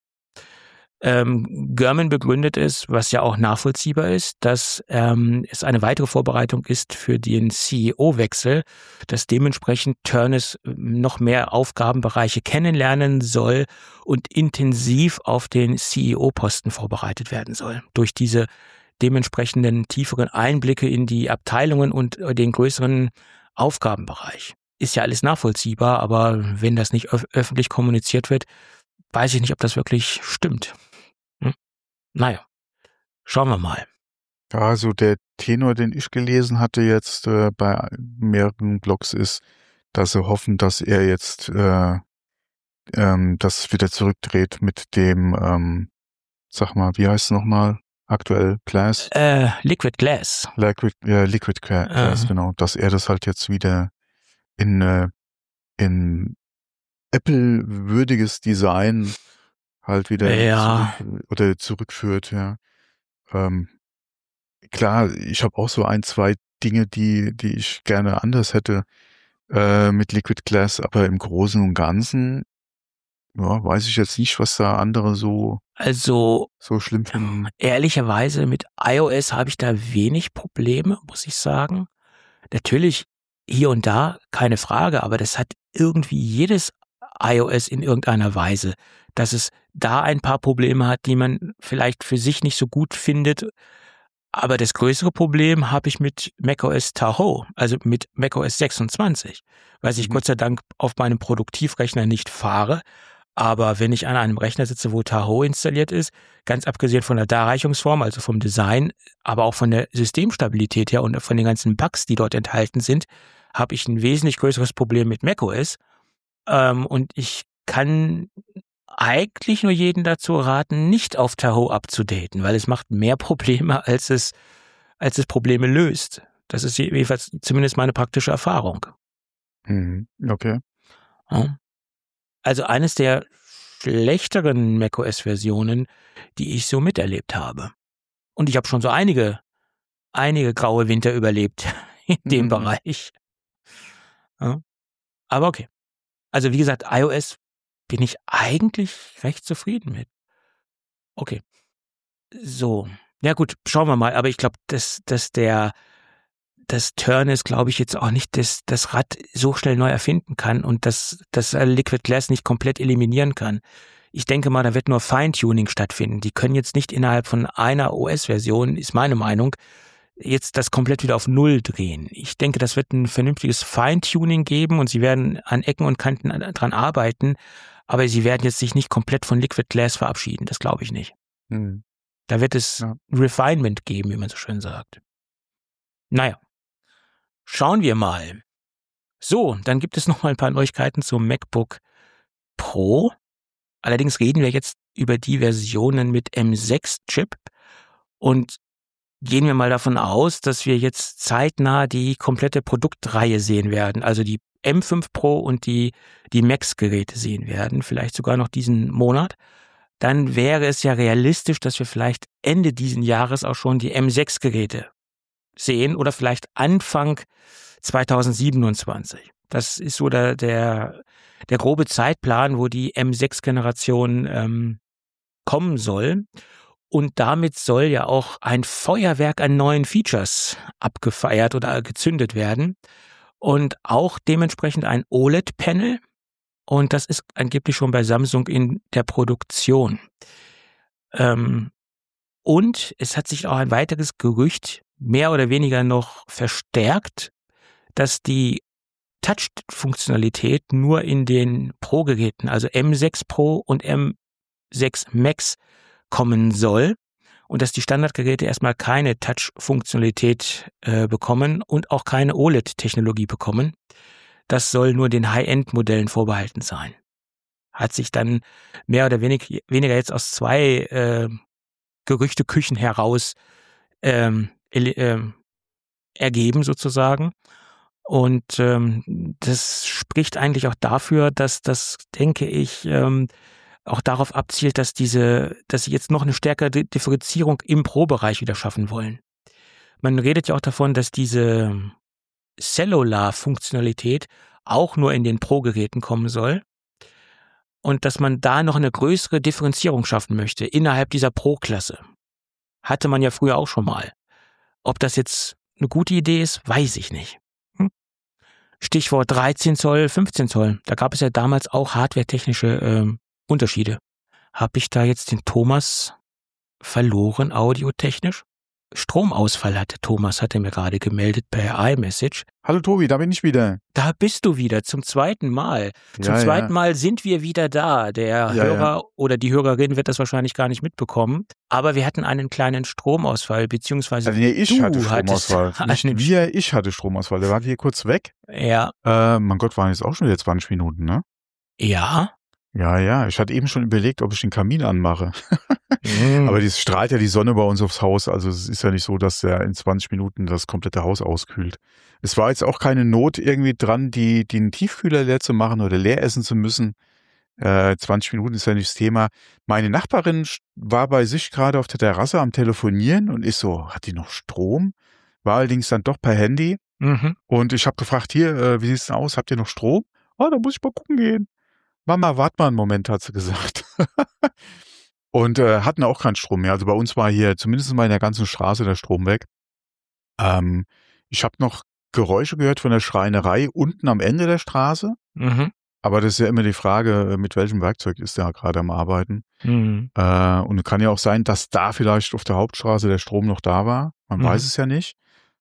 Gurman begründet es, was ja auch nachvollziehbar ist, dass es eine weitere Vorbereitung ist für den CEO-Wechsel, dass dementsprechend Ternus noch mehr Aufgabenbereiche kennenlernen soll und intensiv auf den CEO-Posten vorbereitet werden soll. Durch diese dementsprechenden tieferen Einblicke in die Abteilungen und den größeren Aufgabenbereich. Ist ja alles nachvollziehbar, aber wenn das nicht öffentlich kommuniziert wird, weiß ich nicht, ob das wirklich stimmt. Naja, schauen wir mal. Also der Tenor, den ich gelesen hatte jetzt bei mehreren Blogs ist, dass sie hoffen, dass er jetzt das wieder zurückdreht mit dem, sag mal, wie heißt es nochmal aktuell? Glass? Liquid Glass. Liquid Glass, genau. Dass er das halt jetzt wieder in Apple-würdiges Design halt wieder zurückführt, ja. Klar, ich habe auch so 1, 2 Dinge, die ich gerne anders hätte mit Liquid Glass, aber im Großen und Ganzen weiß ich jetzt nicht, was da andere so schlimm finden. Ehrlicherweise mit iOS habe ich da wenig Probleme, muss ich sagen. Natürlich hier und da, keine Frage, aber das hat irgendwie jedes iOS in irgendeiner Weise, dass es da ein paar Probleme hat, die man vielleicht für sich nicht so gut findet. Aber das größere Problem habe ich mit macOS Tahoe, also mit macOS 26, was ich Gott sei Dank auf meinem Produktivrechner nicht fahre. Aber wenn ich an einem Rechner sitze, wo Tahoe installiert ist, ganz abgesehen von der Darreichungsform, also vom Design, aber auch von der Systemstabilität her und von den ganzen Bugs, die dort enthalten sind, habe ich ein wesentlich größeres Problem mit macOS. Und ich kann eigentlich nur jeden dazu raten, nicht auf Tahoe abzudaten, weil es macht mehr Probleme, als es Probleme löst. Das ist jedenfalls zumindest meine praktische Erfahrung. Okay. Ja. Also eines der schlechteren macOS-Versionen, die ich so miterlebt habe. Und ich habe schon so einige graue Winter überlebt in dem Bereich. Ja. Aber okay. Also wie gesagt, iOS bin ich eigentlich recht zufrieden mit. Okay. So. Ja gut, schauen wir mal. Aber ich glaube, dass das Turnus, glaube ich, jetzt auch nicht das Rad so schnell neu erfinden kann und dass Liquid Glass nicht komplett eliminieren kann. Ich denke mal, da wird nur Feintuning stattfinden. Die können jetzt nicht innerhalb von einer OS-Version, ist meine Meinung, jetzt das komplett wieder auf Null drehen. Ich denke, das wird ein vernünftiges Feintuning geben und sie werden an Ecken und Kanten dran arbeiten, aber sie werden jetzt sich nicht komplett von Liquid Glass verabschieden. Das glaube ich nicht. Da wird es Refinement geben, wie man so schön sagt. Naja. Schauen wir mal. So, dann gibt es noch mal ein paar Neuigkeiten zum MacBook Pro. Allerdings reden wir jetzt über die Versionen mit M6-Chip und gehen wir mal davon aus, dass wir jetzt zeitnah die komplette Produktreihe sehen werden, also die M5 Pro und die Max-Geräte sehen werden, vielleicht sogar noch diesen Monat. Dann wäre es ja realistisch, dass wir vielleicht Ende diesen Jahres auch schon die M6-Geräte sehen oder vielleicht Anfang 2027. Das ist so der grobe Zeitplan, wo die M6-Generation kommen soll. Und damit soll ja auch ein Feuerwerk an neuen Features abgefeiert oder gezündet werden. Und auch dementsprechend ein OLED-Panel. Und das ist angeblich schon bei Samsung in der Produktion. Und es hat sich auch ein weiteres Gerücht mehr oder weniger noch verstärkt, dass die Touch-Funktionalität nur in den Pro-Geräten, also M6 Pro und M6 Max, kommen soll und dass die Standardgeräte erstmal keine Touch-Funktionalität bekommen und auch keine OLED-Technologie bekommen. Das soll nur den High-End-Modellen vorbehalten sein. Hat sich dann mehr oder weniger jetzt aus zwei Gerüchteküchen heraus ergeben sozusagen. Und das spricht eigentlich auch dafür, dass das, denke ich, auch darauf abzielt, dass sie jetzt noch eine stärkere Differenzierung im Pro-Bereich wieder schaffen wollen. Man redet ja auch davon, dass diese Cellular-Funktionalität auch nur in den Pro-Geräten kommen soll und dass man da noch eine größere Differenzierung schaffen möchte innerhalb dieser Pro-Klasse. Hatte man ja früher auch schon mal. Ob das jetzt eine gute Idee ist, weiß ich nicht. Stichwort 13 Zoll, 15 Zoll. Da gab es ja damals auch hardwaretechnische Unterschiede. Habe ich da jetzt den Thomas verloren, audiotechnisch? Stromausfall hatte Thomas, hat er mir gerade gemeldet per iMessage. Hallo Tobi, da bin ich wieder. Da bist du wieder, zum zweiten Mal. Zum zweiten Mal sind wir wieder da. Der Hörer oder die Hörerin wird das wahrscheinlich gar nicht mitbekommen. Aber wir hatten einen kleinen Stromausfall, beziehungsweise ich hatte Stromausfall. Ich hatte Stromausfall. Der war hier kurz weg. Ja. Mein Gott, waren jetzt auch schon wieder 20 Minuten, ne? Ja. Ja. Ich hatte eben schon überlegt, ob ich den Kamin anmache. Aber es strahlt ja die Sonne bei uns aufs Haus. Also es ist ja nicht so, dass der in 20 Minuten das komplette Haus auskühlt. Es war jetzt auch keine Not irgendwie dran, den Tiefkühler leer zu machen oder leer essen zu müssen. 20 Minuten ist ja nicht das Thema. Meine Nachbarin war bei sich gerade auf der Terrasse am Telefonieren und ich so, hat die noch Strom? War allerdings dann doch per Handy. Und ich habe gefragt, hier, wie sieht's denn aus? Habt ihr noch Strom? Da muss ich mal gucken gehen. Mama, wart mal einen Moment, hat sie gesagt. Und hatten auch keinen Strom mehr. Also bei uns war hier zumindest mal in der ganzen Straße der Strom weg. Ich habe noch Geräusche gehört von der Schreinerei unten am Ende der Straße. Aber das ist ja immer die Frage, mit welchem Werkzeug ist der gerade am Arbeiten. Und es kann ja auch sein, dass da vielleicht auf der Hauptstraße der Strom noch da war. Man weiß es ja nicht.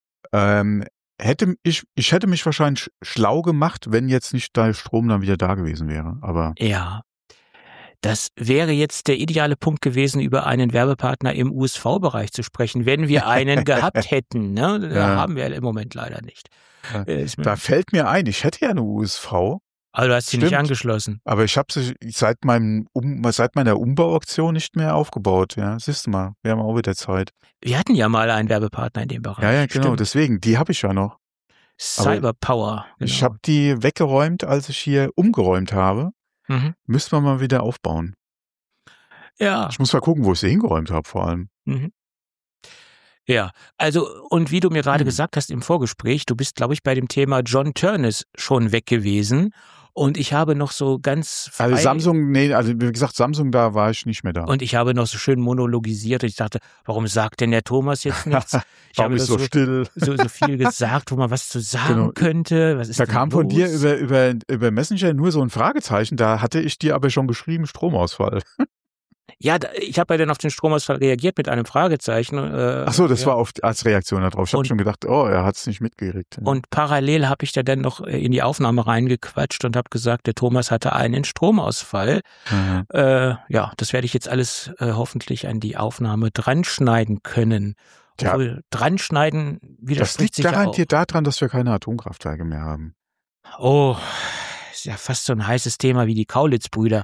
Ich hätte mich wahrscheinlich schlau gemacht, wenn jetzt nicht der Strom dann wieder da gewesen wäre. Aber ja. Das wäre jetzt der ideale Punkt gewesen, über einen Werbepartner im USV-Bereich zu sprechen, wenn wir einen gehabt hätten. Ne? Da haben wir im Moment leider nicht. Da fällt mir ein, ich hätte ja eine USV. Aber du hast sie nicht angeschlossen. Aber ich habe sie seit meiner Umbauaktion nicht mehr aufgebaut. Ja, siehst du mal, wir haben auch wieder Zeit. Wir hatten ja mal einen Werbepartner in dem Bereich. Ja, genau, stimmt. Deswegen, die habe ich ja noch. Cyberpower. Genau. Ich habe die weggeräumt, als ich hier umgeräumt habe. Müssen wir mal wieder aufbauen. Ja. Ich muss mal gucken, wo ich sie hingeräumt habe, vor allem. Ja, also und wie du mir gerade gesagt hast im Vorgespräch, du bist, glaube ich, bei dem Thema John Turnus schon weg gewesen. Und ich habe noch so ganz frei... Also Samsung, wie gesagt, Samsung, da war ich nicht mehr da. Und ich habe noch so schön monologisiert. Ich dachte, warum sagt denn der Thomas jetzt nichts? Ich habe so still? So viel gesagt, wo man was zu sagen könnte. Was ist da kam los? Von dir über Messenger nur so ein Fragezeichen. Da hatte ich dir aber schon geschrieben, Stromausfall. Ja, ich habe ja dann auf den Stromausfall reagiert mit einem Fragezeichen. Ach so, das war als Reaktion darauf. Ich habe schon gedacht, er hat es nicht mitgekriegt. Und parallel habe ich da dann noch in die Aufnahme reingequatscht und habe gesagt, der Thomas hatte einen Stromausfall. Das werde ich jetzt alles hoffentlich an die Aufnahme dran schneiden können. Obwohl, dran schneiden widerspricht sich ja auch. Das liegt garantiert daran, dass wir keine Atomkraftwerke mehr haben. Oh, ist ja fast so ein heißes Thema wie die Kaulitz-Brüder.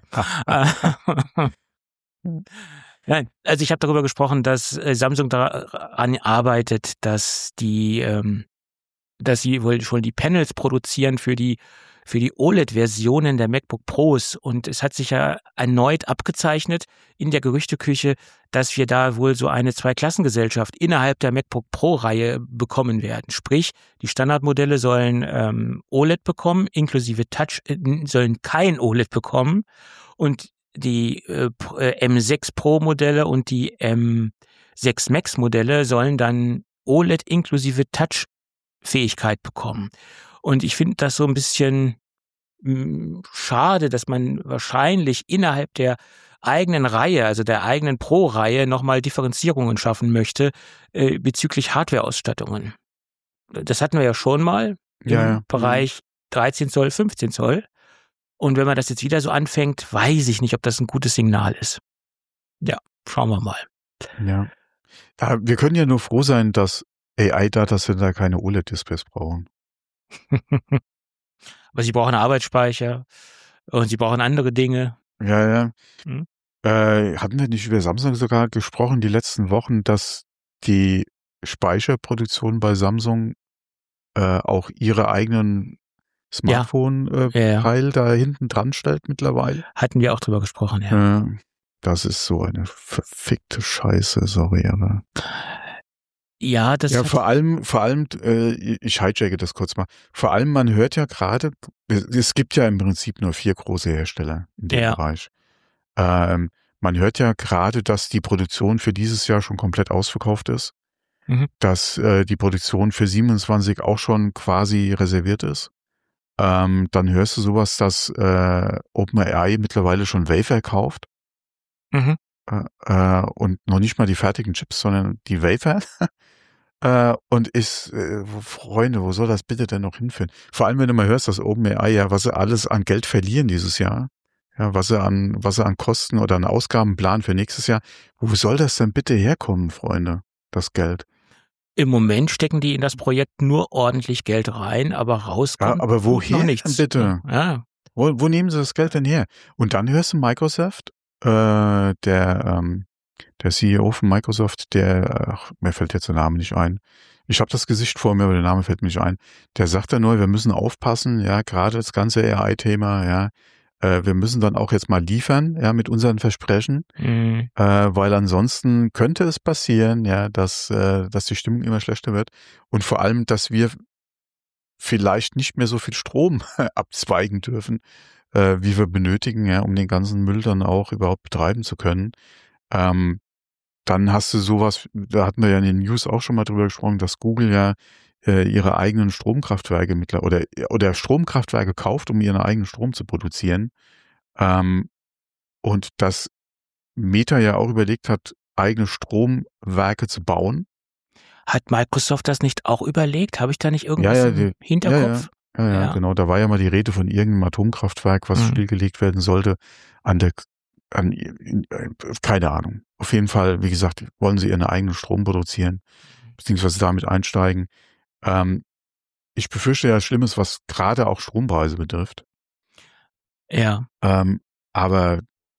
Nein, also ich habe darüber gesprochen, dass Samsung daran arbeitet, dass sie wohl schon die Panels produzieren für die OLED-Versionen der MacBook Pros. Und es hat sich ja erneut abgezeichnet in der Gerüchteküche, dass wir da wohl so eine Zweiklassengesellschaft innerhalb der MacBook Pro-Reihe bekommen werden. Sprich, die Standardmodelle sollen OLED bekommen, inklusive Touch sollen kein OLED bekommen. Und die M6 Pro Modelle und die M6 Max Modelle sollen dann OLED inklusive Touch-Fähigkeit bekommen. Und ich finde das so ein bisschen schade, dass man wahrscheinlich innerhalb der eigenen Reihe, also der eigenen Pro-Reihe, nochmal Differenzierungen schaffen möchte bezüglich Hardware-Ausstattungen. Das hatten wir ja schon mal im Bereich 13 Zoll, 15 Zoll. Und wenn man das jetzt wieder so anfängt, weiß ich nicht, ob das ein gutes Signal ist. Ja, schauen wir mal. Ja. Wir können ja nur froh sein, dass AI-Datacenter keine OLED-Displays brauchen. Aber sie brauchen Arbeitsspeicher und sie brauchen andere Dinge. Ja. Hatten wir nicht über Samsung sogar gesprochen die letzten Wochen, dass die Speicherproduktion bei Samsung auch ihre eigenen Smartphone-Teil da hinten dran stellt mittlerweile? Hatten wir auch drüber gesprochen, ja. Das ist so eine verfickte Scheiße, sorry, aber... Ja, vor allem, ich hijacke das kurz mal. Vor allem, man hört ja gerade, es gibt ja im Prinzip nur 4 große Hersteller in dem Bereich. Man hört ja gerade, dass die Produktion für dieses Jahr schon komplett ausverkauft ist. Dass die Produktion für 27 auch schon quasi reserviert ist. Dann hörst du sowas, dass OpenAI mittlerweile schon Wafer kauft. Und noch nicht mal die fertigen Chips, sondern die Wafer. Und Freunde, wo soll das bitte denn noch hinführen? Vor allem, wenn du mal hörst, dass OpenAI was sie alles an Geld verlieren dieses Jahr, was sie an Kosten oder an Ausgaben planen für nächstes Jahr, wo soll das denn bitte herkommen, Freunde, das Geld? Im Moment stecken die in das Projekt nur ordentlich Geld rein, aber rauskommt aber woher noch nichts. Bitte? Ja. Wo nehmen sie das Geld denn her? Und dann hörst du Microsoft, der CEO von Microsoft, mir fällt jetzt der Name nicht ein. Ich habe das Gesicht vor mir, aber der Name fällt mir nicht ein. Der sagt ja nur, wir müssen aufpassen, gerade das ganze AI-Thema, wir müssen dann auch jetzt mal liefern, mit unseren Versprechen, weil ansonsten könnte es passieren, dass die Stimmung immer schlechter wird und vor allem, dass wir vielleicht nicht mehr so viel Strom abzweigen dürfen, wie wir benötigen, um den ganzen Müll dann auch überhaupt betreiben zu können. Dann hast du sowas, da hatten wir ja in den News auch schon mal drüber gesprochen, dass Google ihre eigenen Stromkraftwerke oder Stromkraftwerke kauft, um ihren eigenen Strom zu produzieren. Und dass Meta ja auch überlegt hat, eigene Stromwerke zu bauen. Hat Microsoft das nicht auch überlegt? Habe ich da nicht irgendwas im Hinterkopf? Ja, genau. Da war ja mal die Rede von irgendeinem Atomkraftwerk, was stillgelegt werden sollte an der keine Ahnung. Auf jeden Fall, wie gesagt, wollen sie ihren eigenen Strom produzieren, beziehungsweise damit einsteigen. Ich befürchte ja Schlimmes, was gerade auch Strompreise betrifft. Ja. Aber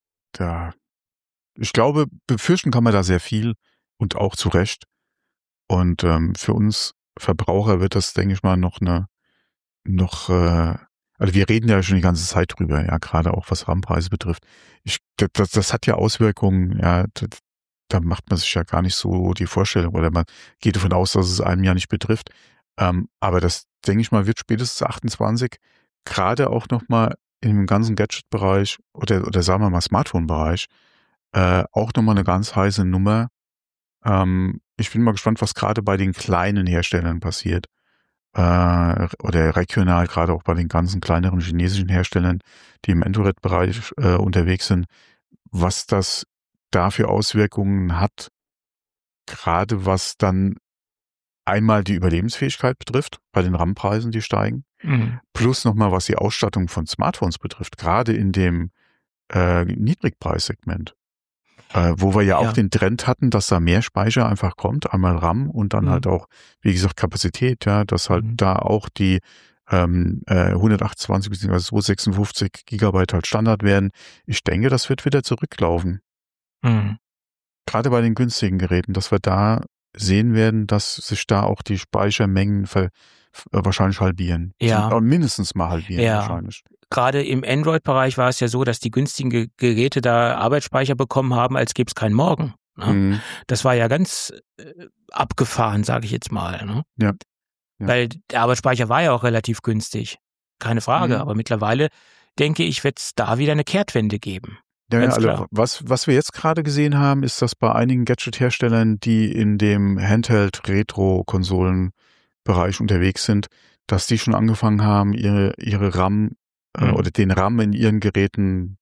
ich glaube, befürchten kann man da sehr viel und auch zu Recht. Und für uns Verbraucher wird das, denke ich mal, also wir reden ja schon die ganze Zeit drüber, ja, gerade auch was RAM-Preise betrifft. Das hat ja Auswirkungen, ja, da macht man sich ja gar nicht so die Vorstellung oder man geht davon aus, dass es einem ja nicht betrifft. Aber das, denke ich mal, wird spätestens 28 gerade auch nochmal im ganzen Gadget-Bereich oder sagen wir mal Smartphone-Bereich auch nochmal eine ganz heiße Nummer. Ich bin mal gespannt, was gerade bei den kleinen Herstellern passiert. Oder regional, gerade auch bei den ganzen kleineren chinesischen Herstellern, die im Android-Bereich unterwegs sind, was das da für Auswirkungen hat, gerade was dann einmal die Überlebensfähigkeit betrifft, bei den RAM-Preisen, die steigen, plus nochmal, was die Ausstattung von Smartphones betrifft, gerade in dem Niedrigpreissegment. Wo wir ja auch den Trend hatten, dass da mehr Speicher einfach kommt, einmal RAM und dann halt auch, wie gesagt, Kapazität, ja, dass halt da auch die 128 bzw. 256 Gigabyte halt Standard werden. Ich denke, das wird wieder zurücklaufen. Gerade bei den günstigen Geräten, dass wir da sehen werden, dass sich da auch die Speichermengen wahrscheinlich halbieren. Ja. Mindestens mal halbieren wahrscheinlich. Gerade im Android-Bereich war es ja so, dass die günstigen Geräte da Arbeitsspeicher bekommen haben, als gäbe es keinen Morgen. Ne? Das war ja ganz abgefahren, sage ich jetzt mal. Ne? Ja. Weil der Arbeitsspeicher war ja auch relativ günstig. Keine Frage. Aber mittlerweile, denke ich, wird es da wieder eine Kehrtwende geben. Ja, also was wir jetzt gerade gesehen haben, ist, dass bei einigen Gadget-Herstellern, die in dem Handheld-Retro-Konsolen-Bereich unterwegs sind, dass die schon angefangen haben, ihre RAM oder den RAM in ihren Geräten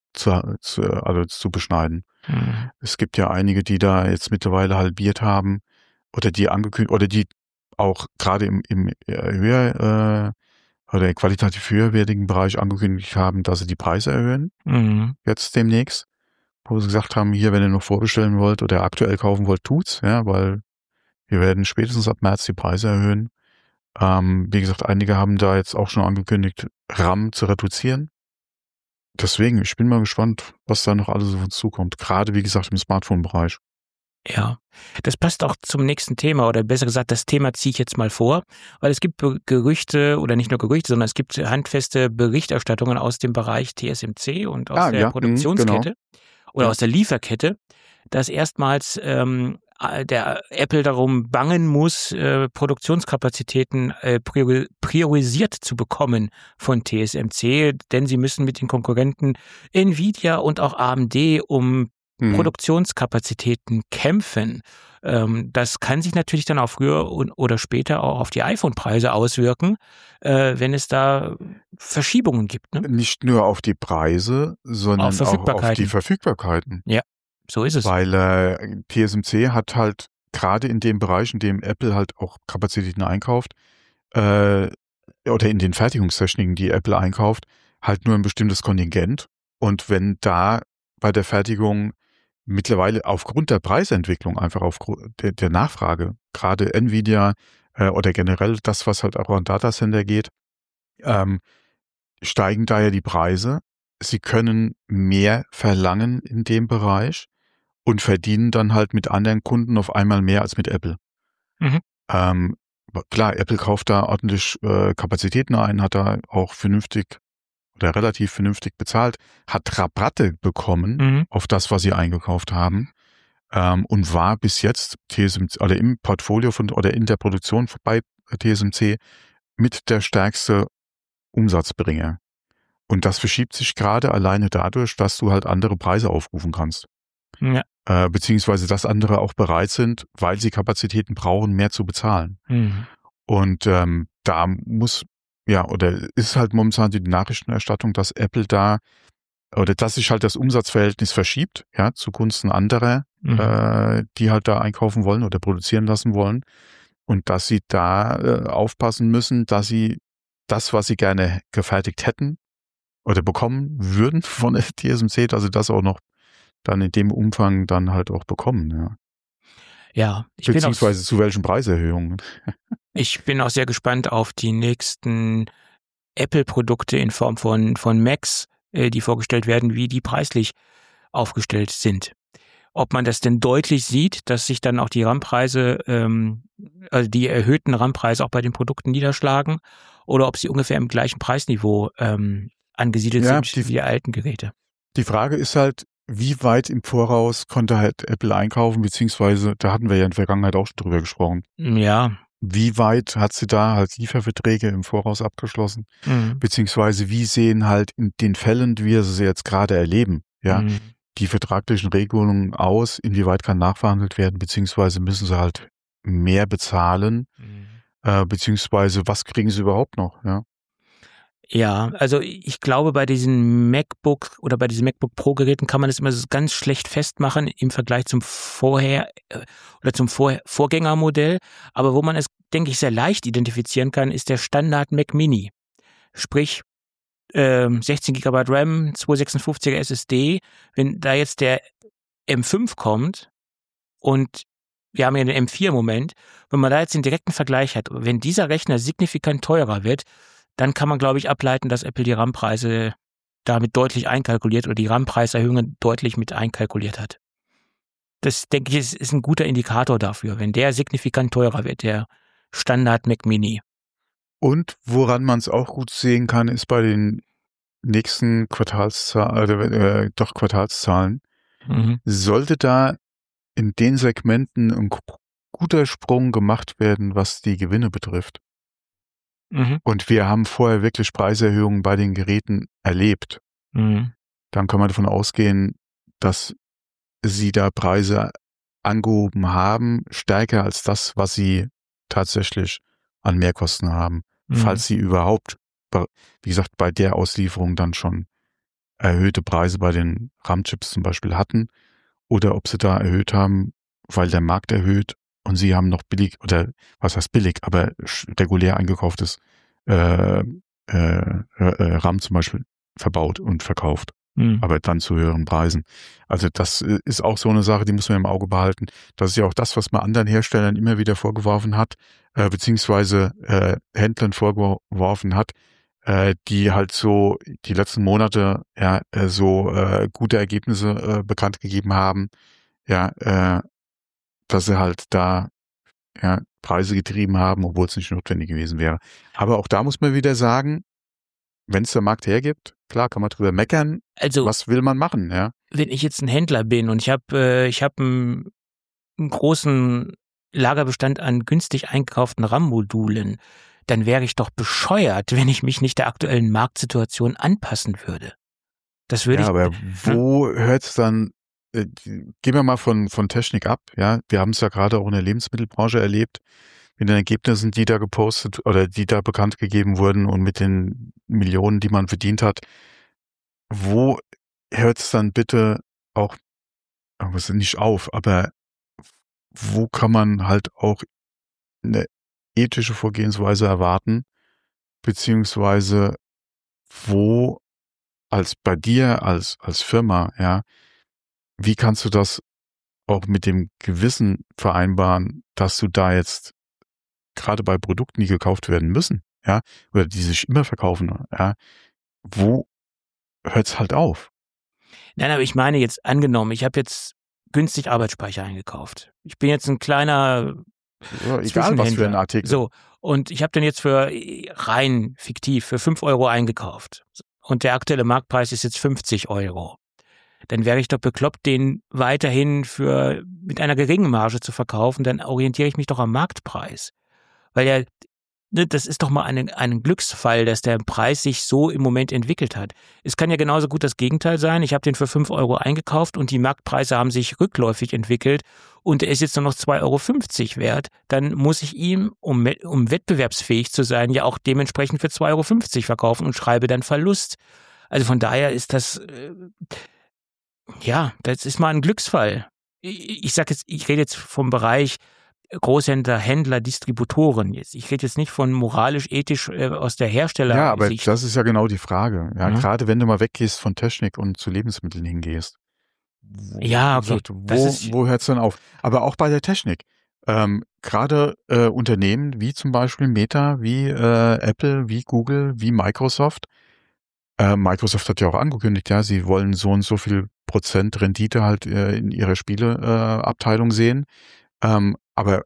zu beschneiden. Es gibt ja einige, die da jetzt mittlerweile halbiert haben oder die angekündigt oder die auch gerade im höher oder qualitativ höherwertigen Bereich angekündigt haben, dass sie die Preise erhöhen. Jetzt demnächst, wo sie gesagt haben, hier, wenn ihr noch vorbestellen wollt oder aktuell kaufen wollt, tut's, ja, weil wir werden spätestens ab März die Preise erhöhen. Wie gesagt, einige haben da jetzt auch schon angekündigt, RAM zu reduzieren. Deswegen, ich bin mal gespannt, was da noch alles auf uns zukommt. Gerade, wie gesagt, im Smartphone-Bereich. Ja, das passt auch zum nächsten Thema oder besser gesagt, das Thema ziehe ich jetzt mal vor, weil es gibt Gerüchte oder nicht nur Gerüchte, sondern es gibt handfeste Berichterstattungen aus dem Bereich TSMC und aus der Produktionskette oder aus der Lieferkette, dass erstmals der Apple darum bangen muss, Produktionskapazitäten priorisiert zu bekommen von TSMC, denn sie müssen mit den Konkurrenten Nvidia und auch AMD um Produktionskapazitäten kämpfen. Das kann sich natürlich dann auch früher oder später auch auf die iPhone-Preise auswirken, wenn es da Verschiebungen gibt. Ne? Nicht nur auf die Preise, sondern auch auf die Verfügbarkeiten. Ja, so ist es. Weil TSMC hat halt gerade in dem Bereich, in dem Apple halt auch Kapazitäten einkauft, oder in den Fertigungstechniken, die Apple einkauft, halt nur ein bestimmtes Kontingent. Und wenn da bei der Fertigung mittlerweile aufgrund der Preisentwicklung, einfach aufgrund der Nachfrage, gerade Nvidia oder generell das, was halt auch an Datacenter geht, steigen daher die Preise. Sie können mehr verlangen in dem Bereich und verdienen dann halt mit anderen Kunden auf einmal mehr als mit Apple. Klar, Apple kauft da ordentlich Kapazitäten ein, hat da auch vernünftig oder relativ vernünftig bezahlt, hat Rabatte bekommen auf das, was sie eingekauft haben und war bis jetzt TSMC, oder im Portfolio oder in der Produktion bei TSMC mit der stärkste Umsatzbringer. Und das verschiebt sich gerade alleine dadurch, dass du halt andere Preise aufrufen kannst. Ja. Beziehungsweise, dass andere auch bereit sind, weil sie Kapazitäten brauchen, mehr zu bezahlen. Und da muss, oder ist halt momentan die Nachrichtenerstattung, dass Apple da, oder dass sich halt das Umsatzverhältnis verschiebt, ja, zugunsten anderer, die halt da einkaufen wollen oder produzieren lassen wollen. Und dass sie da aufpassen müssen, dass sie das, was sie gerne gefertigt hätten, oder bekommen würden von TSMC, dass sie das auch noch dann in dem Umfang dann halt auch bekommen, ja. Ja, beziehungsweise zu welchen Preiserhöhungen. Ich bin auch sehr gespannt auf die nächsten Apple-Produkte in Form von Macs, die vorgestellt werden, wie die preislich aufgestellt sind. Ob man das denn deutlich sieht, dass sich dann auch die RAM-Preise, also die erhöhten RAM-Preise auch bei den Produkten niederschlagen, oder ob sie ungefähr im gleichen Preisniveau angesiedelt sind wie die alten Geräte. Die Frage ist halt, wie weit im Voraus konnte halt Apple einkaufen, beziehungsweise, da hatten wir ja in der Vergangenheit auch schon drüber gesprochen. Ja. Wie weit hat sie da halt Lieferverträge im Voraus abgeschlossen? Beziehungsweise wie sehen halt in den Fällen, wie wir sie jetzt gerade erleben, ja, die vertraglichen Regelungen aus, inwieweit kann nachverhandelt werden, beziehungsweise müssen sie halt mehr bezahlen, beziehungsweise was kriegen sie überhaupt noch, ja? Ja, also ich glaube, bei diesen MacBook oder bei diesen MacBook Pro Geräten kann man das immer so ganz schlecht festmachen im Vergleich zum Vorgängermodell. Aber wo man es, denke ich, sehr leicht identifizieren kann, ist der Standard Mac Mini. Sprich, 16 GB RAM, 256er SSD. Wenn da jetzt der M5 kommt und wir haben ja den M4 im Moment, wenn man da jetzt den direkten Vergleich hat, wenn dieser Rechner signifikant teurer wird, dann kann man, glaube ich, ableiten, dass Apple die RAM-Preise damit deutlich einkalkuliert oder die RAM-Preiserhöhungen deutlich mit einkalkuliert hat. Das, denke ich, ist ein guter Indikator dafür, wenn der signifikant teurer wird, der Standard Mac Mini. Und woran man es auch gut sehen kann, ist bei den nächsten Quartalszahlen, sollte da in den Segmenten ein guter Sprung gemacht werden, was die Gewinne betrifft. Und wir haben vorher wirklich Preiserhöhungen bei den Geräten erlebt. Dann kann man davon ausgehen, dass sie da Preise angehoben haben, stärker als das, was sie tatsächlich an Mehrkosten haben. Falls sie überhaupt, wie gesagt, bei der Auslieferung dann schon erhöhte Preise bei den RAM-Chips zum Beispiel hatten oder ob sie da erhöht haben, weil der Markt erhöht und sie haben noch billig, oder was heißt billig, aber regulär eingekauftes RAM zum Beispiel verbaut und verkauft, aber dann zu höheren Preisen. Also das ist auch so eine Sache, die muss man im Auge behalten. Das ist ja auch das, was man anderen Herstellern immer wieder vorgeworfen hat, beziehungsweise Händlern vorgeworfen hat, die halt so die letzten Monate gute Ergebnisse bekannt gegeben haben, dass sie halt da Preise getrieben haben, obwohl es nicht notwendig gewesen wäre. Aber auch da muss man wieder sagen, wenn es der Markt hergibt, klar kann man drüber meckern. Also, was will man machen, ja? Wenn ich jetzt ein Händler bin und ich habe einen großen Lagerbestand an günstig eingekauften RAM-Modulen, dann wäre ich doch bescheuert, wenn ich mich nicht der aktuellen Marktsituation anpassen würde. Das würde aber wo hört es dann? Gehen wir mal von Technik ab, ja. Wir haben es ja gerade auch in der Lebensmittelbranche erlebt, mit den Ergebnissen, die da gepostet oder die da bekannt gegeben wurden und mit den Millionen, die man verdient hat. Wo hört es dann bitte auch, nicht auf, aber wo kann man halt auch eine ethische Vorgehensweise erwarten, beziehungsweise wo als bei dir als Firma, ja, wie kannst du das auch mit dem Gewissen vereinbaren, dass du da jetzt gerade bei Produkten, die gekauft werden müssen, ja, oder die sich immer verkaufen, ja, wo hört's halt auf? Nein, aber ich meine jetzt angenommen, ich habe jetzt günstig Arbeitsspeicher eingekauft. Ich bin jetzt ein kleiner egal was für ein Artikel. So, und ich habe den jetzt für rein fiktiv für 5 € eingekauft. Und der aktuelle Marktpreis ist jetzt 50 €. Dann wäre ich doch bekloppt, den weiterhin mit einer geringen Marge zu verkaufen, dann orientiere ich mich doch am Marktpreis. Weil ja, das ist doch mal ein Glücksfall, dass der Preis sich so im Moment entwickelt hat. Es kann ja genauso gut das Gegenteil sein. Ich habe den für 5 € eingekauft und die Marktpreise haben sich rückläufig entwickelt und er ist jetzt nur noch 2,50 € wert. Dann muss ich ihm, um wettbewerbsfähig zu sein, ja auch dementsprechend für 2,50 € verkaufen und schreibe dann Verlust. Also von daher ist das... das ist mal ein Glücksfall. Ich rede jetzt vom Bereich Großhändler, Händler, Distributoren. Ich rede jetzt nicht von moralisch, ethisch aus der Hersteller. Ja, aber das ist ja genau die Frage. Ja, gerade wenn du mal weggehst von Technik und zu Lebensmitteln hingehst. Ja, okay. Wo hört es dann auf? Aber auch bei der Technik. Gerade Unternehmen wie zum Beispiel Meta, wie Apple, wie Google, wie Microsoft. Microsoft hat ja auch angekündigt, ja, sie wollen so und so viel Prozent Rendite halt in ihrer Spieleabteilung sehen. Aber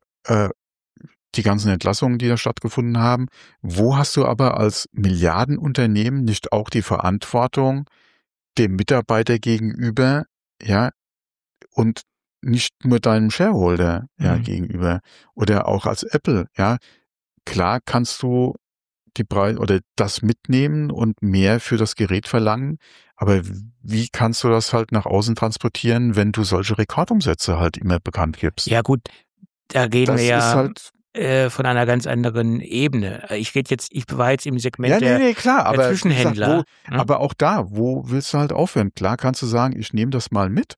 die ganzen Entlassungen, die da stattgefunden haben, wo hast du aber als Milliardenunternehmen nicht auch die Verantwortung dem Mitarbeiter gegenüber, ja, und nicht nur deinem Shareholder gegenüber oder auch als Apple, ja, klar kannst du die Preise oder das mitnehmen und mehr für das Gerät verlangen, aber wie kannst du das halt nach außen transportieren, wenn du solche Rekordumsätze halt immer bekannt gibst? Ja gut, da reden wir ja von einer ganz anderen Ebene. Ich war jetzt im Segment der Zwischenhändler. Gesagt, aber auch da, wo willst du halt aufhören? Klar kannst du sagen, ich nehme das mal mit,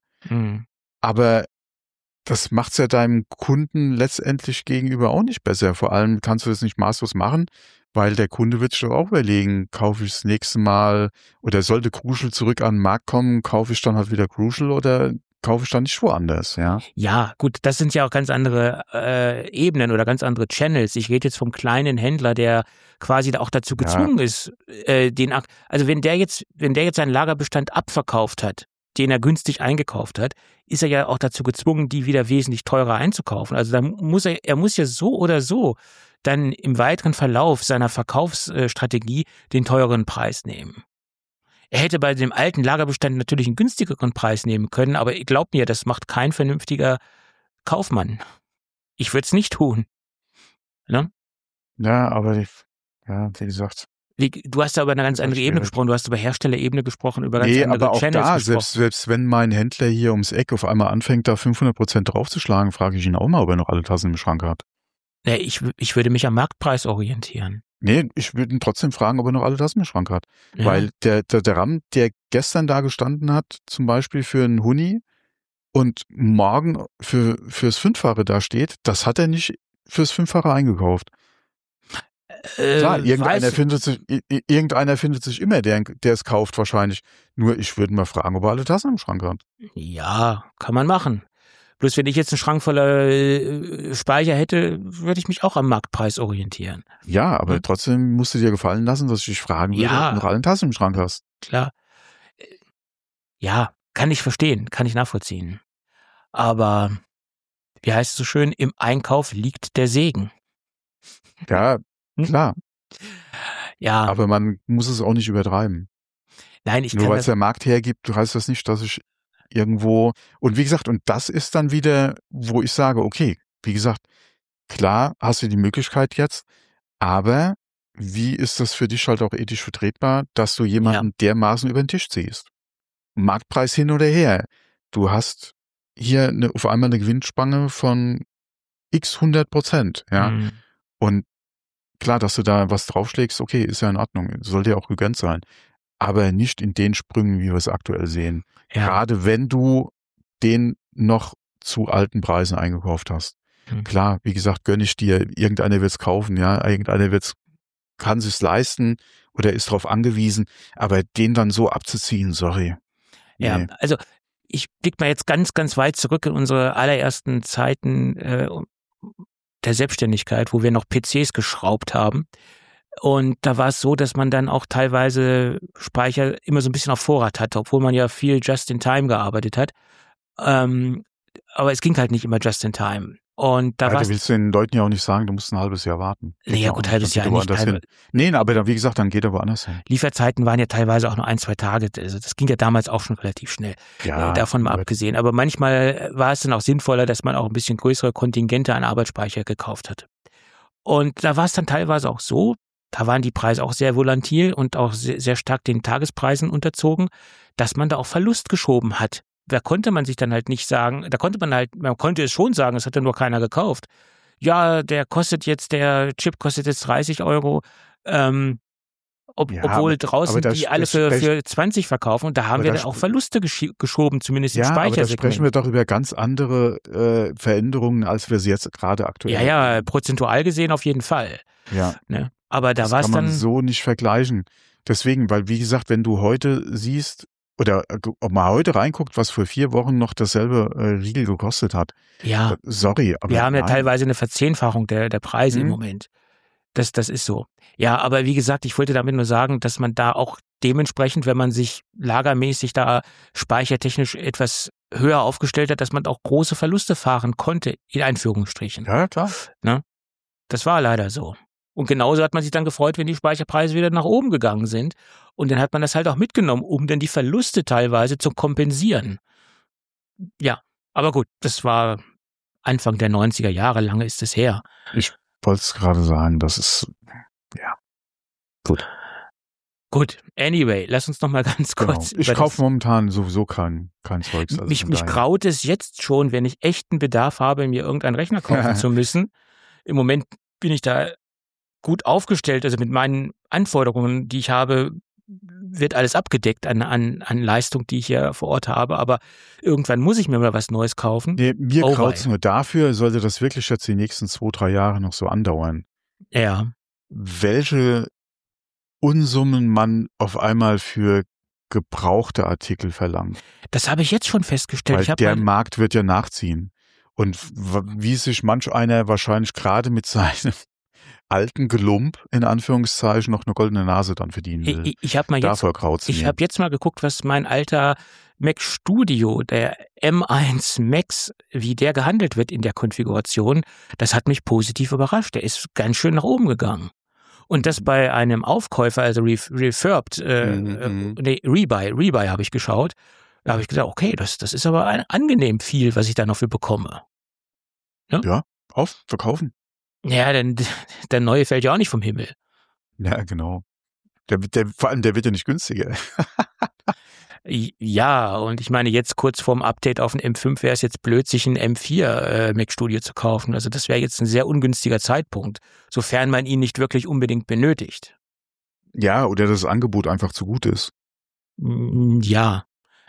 aber das macht's ja deinem Kunden letztendlich gegenüber auch nicht besser. Vor allem kannst du das nicht maßlos machen, weil der Kunde wird sich doch auch überlegen, kaufe ich das nächste Mal oder sollte Crucial zurück an den Markt kommen, kaufe ich dann halt wieder Crucial oder kaufe ich dann nicht woanders, ja? Ja, gut, das sind ja auch ganz andere Ebenen oder ganz andere Channels. Ich rede jetzt vom kleinen Händler, der quasi auch dazu gezwungen ist, also wenn der jetzt seinen Lagerbestand abverkauft hat, den er günstig eingekauft hat, ist er ja auch dazu gezwungen, die wieder wesentlich teurer einzukaufen. Also dann muss er muss ja so oder so dann im weiteren Verlauf seiner Verkaufsstrategie den teureren Preis nehmen. Er hätte bei dem alten Lagerbestand natürlich einen günstigeren Preis nehmen können, aber glaubt mir, das macht kein vernünftiger Kaufmann. Ich würde es nicht tun. Ne? Ja, aber wie gesagt. Du hast da über eine ganz andere Ebene gesprochen, du hast über Herstellerebene gesprochen, über ganz andere aber auch Channels da, gesprochen. selbst wenn mein Händler hier ums Eck auf einmal anfängt, da 500% draufzuschlagen, frage ich ihn auch mal, ob er noch alle Tassen im Schrank hat. Nee, ich würde mich am Marktpreis orientieren. Nee, ich würde ihn trotzdem fragen, ob er noch alle Tassen im Schrank hat. Ja. Weil der RAM, der gestern da gestanden hat, zum Beispiel für einen Huni und morgen fürs Fünffache da steht, das hat er nicht fürs Fünffache eingekauft. Klar, irgendeiner findet sich immer, der es kauft wahrscheinlich. Nur ich würde mal fragen, ob er alle Tassen im Schrank hat. Ja, kann man machen. Bloß wenn ich jetzt einen Schrank voller Speicher hätte, würde ich mich auch am Marktpreis orientieren. Ja, aber trotzdem musst du dir gefallen lassen, dass ich dich fragen würde, ob du noch alle Tassen im Schrank hast. Klar. Ja, kann ich verstehen, kann ich nachvollziehen. Aber, wie heißt es so schön, im Einkauf liegt der Segen. Ja, klar. Ja. Aber man muss es auch nicht übertreiben. Nein, nur weil es der Markt hergibt, heißt das nicht, dass ich irgendwo, und wie gesagt, und das ist dann wieder, wo ich sage, okay, wie gesagt, klar hast du die Möglichkeit jetzt, aber wie ist das für dich halt auch ethisch vertretbar, dass du jemanden dermaßen über den Tisch ziehst? Marktpreis hin oder her. Du hast hier auf einmal eine Gewinnspanne von x 100%, ja. Und klar, dass du da was draufschlägst, okay, ist ja in Ordnung, soll dir auch gegönnt sein. Aber nicht in den Sprüngen, wie wir es aktuell sehen. Ja. Gerade wenn du den noch zu alten Preisen eingekauft hast. Klar, wie gesagt, gönne ich dir, irgendeiner wird es kaufen, ja, irgendeiner kann sich's leisten oder ist darauf angewiesen, aber den dann so abzuziehen, sorry. Nee. Ja, also ich blicke mal jetzt ganz, ganz weit zurück in unsere allerersten Zeiten der Selbstständigkeit, wo wir noch PCs geschraubt haben. Und da war es so, dass man dann auch teilweise Speicher immer so ein bisschen auf Vorrat hatte, obwohl man ja viel Just-in-Time gearbeitet hat. Aber es ging halt nicht immer Just-in-Time. Und da du willst den Leuten ja auch nicht sagen, du musst ein halbes Jahr warten. Nee, ja gut, halbes Jahr nicht. Nee, aber dann, wie gesagt, dann geht er woanders hin. Lieferzeiten waren ja teilweise auch nur 1-2 Tage. Also das ging ja damals auch schon relativ schnell. Ja, davon mal abgesehen. Aber manchmal war es dann auch sinnvoller, dass man auch ein bisschen größere Kontingente an Arbeitsspeicher gekauft hat. Und da war es dann teilweise auch so, da waren die Preise auch sehr volatil und auch sehr, sehr stark den Tagespreisen unterzogen, dass man da auch Verlust geschoben hat. Da konnte man sich dann halt nicht sagen, man konnte es schon sagen, es hat ja nur keiner gekauft. Ja, der Chip kostet jetzt 30 €. obwohl draußen die alle für 20 verkaufen und da haben wir dann auch Verluste geschoben, zumindest im Speichersegment. Aber da sprechen wir doch über ganz andere Veränderungen, als wir sie jetzt gerade aktuell haben. Ja, prozentual gesehen auf jeden Fall. Ja. Ne? Aber da war es dann... Das kann man so nicht vergleichen. Deswegen, weil wie gesagt, wenn du heute siehst, oder ob man heute reinguckt, was vor 4 Wochen noch dasselbe Riegel gekostet hat. Ja. Sorry, aber wir haben ja teilweise eine Verzehnfachung der Preise im Moment. Das ist so. Ja, aber wie gesagt, ich wollte damit nur sagen, dass man da auch dementsprechend, wenn man sich lagermäßig da speichertechnisch etwas höher aufgestellt hat, dass man auch große Verluste fahren konnte, in Anführungsstrichen. Ja, klar. Ne? Das war leider so. Und genauso hat man sich dann gefreut, wenn die Speicherpreise wieder nach oben gegangen sind. Und dann hat man das halt auch mitgenommen, um dann die Verluste teilweise zu kompensieren. Ja, aber gut, das war Anfang der 90er Jahre, lange ist es her. Ich wollte es gerade sagen, das ist, ja, gut. Gut, anyway, lass uns noch mal ganz kurz. Ich kaufe momentan sowieso kein Zeugs. Also mich graut es jetzt schon, wenn ich echten Bedarf habe, mir irgendeinen Rechner kaufen zu müssen. Im Moment bin ich da gut aufgestellt, also mit meinen Anforderungen, die ich habe, wird alles abgedeckt an Leistung, die ich hier vor Ort habe, aber irgendwann muss ich mir mal was Neues kaufen. Nee, mir graut's nur dafür, sollte das wirklich jetzt die nächsten 2-3 Jahre noch so andauern. Ja. Welche Unsummen man auf einmal für gebrauchte Artikel verlangt. Das habe ich jetzt schon festgestellt. Weil der Markt wird ja nachziehen. Und wie sich manch einer wahrscheinlich gerade mit seinem alten Gelump, in Anführungszeichen, noch eine goldene Nase dann verdienen will. Davor graut's mir. Ich habe jetzt mal geguckt, was mein alter Mac Studio, der M1 Max, wie der gehandelt wird in der Konfiguration. Das hat mich positiv überrascht. Der ist ganz schön nach oben gegangen. Und das bei einem Aufkäufer, also Refurbed, Rebuy habe ich geschaut. Da habe ich gesagt, okay, das ist aber angenehm viel, was ich da noch für bekomme. Ja, verkaufen. Ja, denn der neue fällt ja auch nicht vom Himmel. Ja, genau. Vor allem, der wird ja nicht günstiger. Ja, und ich meine, jetzt kurz vorm Update auf den M5 wäre es jetzt blöd, sich ein M4 Mac Studio zu kaufen. Also das wäre jetzt ein sehr ungünstiger Zeitpunkt, sofern man ihn nicht wirklich unbedingt benötigt. Ja, oder das Angebot einfach zu gut ist. Ja.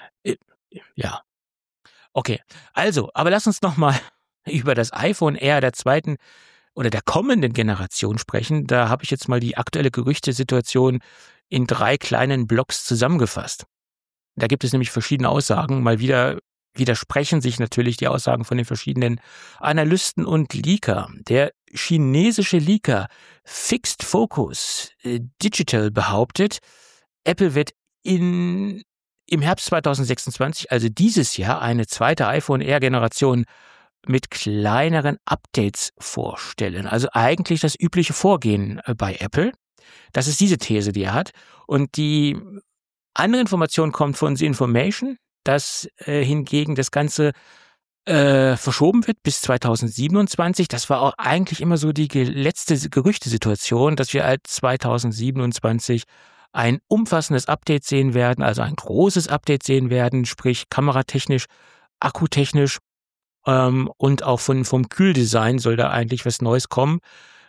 Ja. Okay, also, aber lass uns nochmal über das iPhone Air der zweiten oder der kommenden Generation sprechen. Da habe ich jetzt mal die aktuelle Gerüchtesituation in 3 kleinen Blocks zusammengefasst. Da gibt es nämlich verschiedene Aussagen. Mal wieder widersprechen sich natürlich die Aussagen von den verschiedenen Analysten und Leaker. Der chinesische Leaker Fixed Focus Digital behauptet, Apple wird im Herbst 2026, also dieses Jahr, eine zweite iPhone Air Generation mit kleineren Updates vorstellen. Also eigentlich das übliche Vorgehen bei Apple. Das ist diese These, die er hat. Und die andere Information kommt von The Information, dass hingegen das Ganze verschoben wird bis 2027. Das war auch eigentlich immer so die letzte Gerüchtesituation, dass wir als 2027 ein umfassendes Update sehen werden, also ein großes Update sehen werden, sprich kameratechnisch, akkutechnisch und auch vom Kühldesign soll da eigentlich was Neues kommen.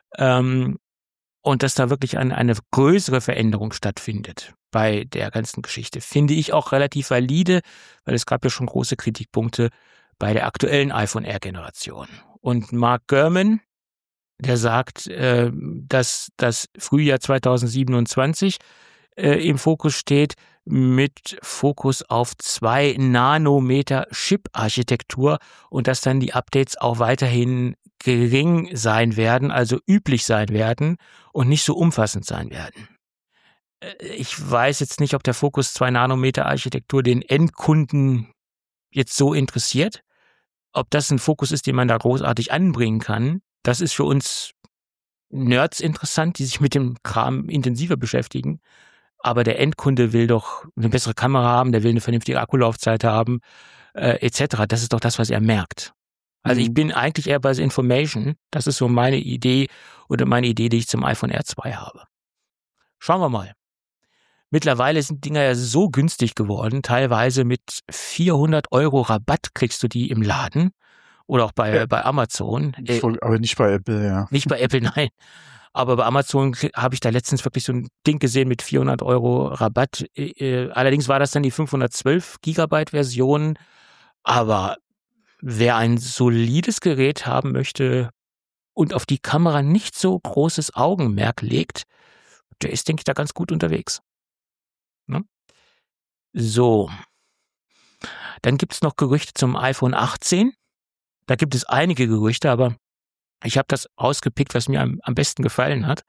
Und dass da wirklich eine größere Veränderung stattfindet bei der ganzen Geschichte. Finde ich auch relativ valide, weil es gab ja schon große Kritikpunkte bei der aktuellen iPhone Air Generation. Und Mark Gurman, der sagt, dass das Frühjahr 2027 im Fokus steht, mit Fokus auf 2 Nanometer Chip-Architektur und dass dann die Updates auch weiterhin gering sein werden, also üblich sein werden und nicht so umfassend sein werden. Ich weiß jetzt nicht, ob der Fokus 2 Nanometer Architektur den Endkunden jetzt so interessiert. Ob das ein Fokus ist, den man da großartig anbringen kann, das ist für uns Nerds interessant, die sich mit dem Kram intensiver beschäftigen. Aber der Endkunde will doch eine bessere Kamera haben, der will eine vernünftige Akkulaufzeit haben, etc. Das ist doch das, was er merkt. Also ich bin eigentlich eher bei The Information. Das ist so meine Idee oder meine Idee, die ich zum iPhone R2 habe. Schauen wir mal. Mittlerweile sind Dinger ja so günstig geworden. Teilweise mit 400 € Rabatt kriegst du die im Laden oder auch bei Amazon. Aber nicht bei Apple, ja. Nicht bei Apple, nein. Aber bei Amazon habe ich da letztens wirklich so ein Ding gesehen mit 400 € Rabatt. Allerdings war das dann die 512 Gigabyte Version. Aber wer ein solides Gerät haben möchte und auf die Kamera nicht so großes Augenmerk legt, der ist, denke ich, da ganz gut unterwegs. Ne? So. Dann gibt es noch Gerüchte zum iPhone 18. Da gibt es einige Gerüchte, aber ich habe das rausgepickt, was mir am besten gefallen hat.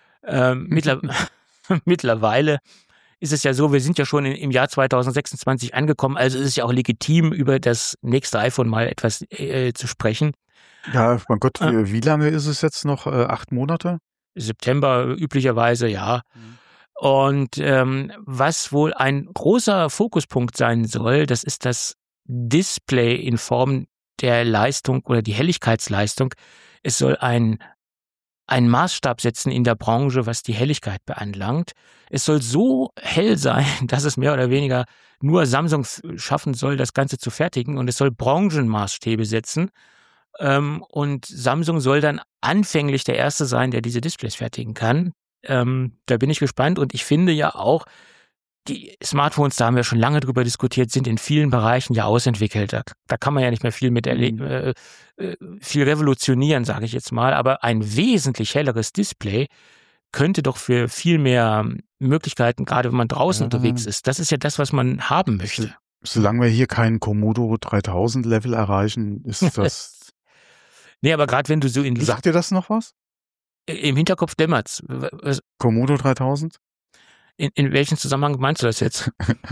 Mittlerweile ist es ja so, wir sind ja schon im Jahr 2026 angekommen, also ist es ja auch legitim, über das nächste iPhone mal etwas zu sprechen. Ja, mein Gott, wie lange ist es jetzt noch? 8 Monate? September üblicherweise, ja. Und was wohl ein großer Fokuspunkt sein soll, das ist das Display in Form der Leistung oder die Helligkeitsleistung. Es soll einen Maßstab setzen in der Branche, was die Helligkeit beanlangt. Es soll so hell sein, dass es mehr oder weniger nur Samsung schaffen soll, das Ganze zu fertigen. Und es soll Branchenmaßstäbe setzen. Und Samsung soll dann anfänglich der Erste sein, der diese Displays fertigen kann. Da bin ich gespannt. Und ich finde ja auch, die Smartphones, da haben wir schon lange drüber diskutiert, sind in vielen Bereichen ja ausentwickelt. Da kann man ja nicht mehr viel viel revolutionieren, sage ich jetzt mal. Aber ein wesentlich helleres Display könnte doch für viel mehr Möglichkeiten, gerade wenn man draußen unterwegs ist. Das ist ja das, was man haben möchte. Solange wir hier keinen Komodo 3000 Level erreichen, ist das... Nee, aber gerade wenn du so in... Sagt dir das noch was? Im Hinterkopf dämmert's. Komodo 3000? In welchem Zusammenhang meinst du das jetzt?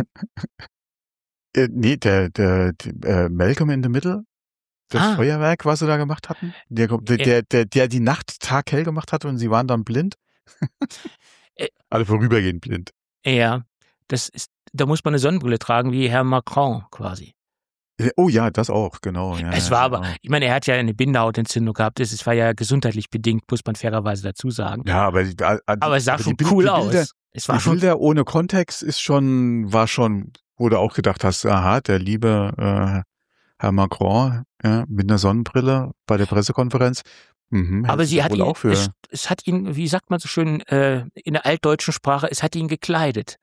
Nee, der Malcolm in the Middle, das Feuerwerk, was sie da gemacht hatten, der die Nacht taghell gemacht hat und sie waren dann blind. Alle vorübergehend blind. Ja, da muss man eine Sonnenbrille tragen, wie Herr Macron quasi. Oh ja, das auch, genau. Ja, es war aber, ich meine, er hat ja eine Bindehautentzündung gehabt, es war ja gesundheitlich bedingt, muss man fairerweise dazu sagen. Ja, aber es sah schon cool aus. Es war schon Bilder ohne Kontext wo du auch gedacht hast, aha, der liebe Herr Macron mit einer Sonnenbrille bei der Pressekonferenz. Aber sie hat ihn, es hat ihn, wie sagt man so schön in der altdeutschen Sprache, es hat ihn gekleidet.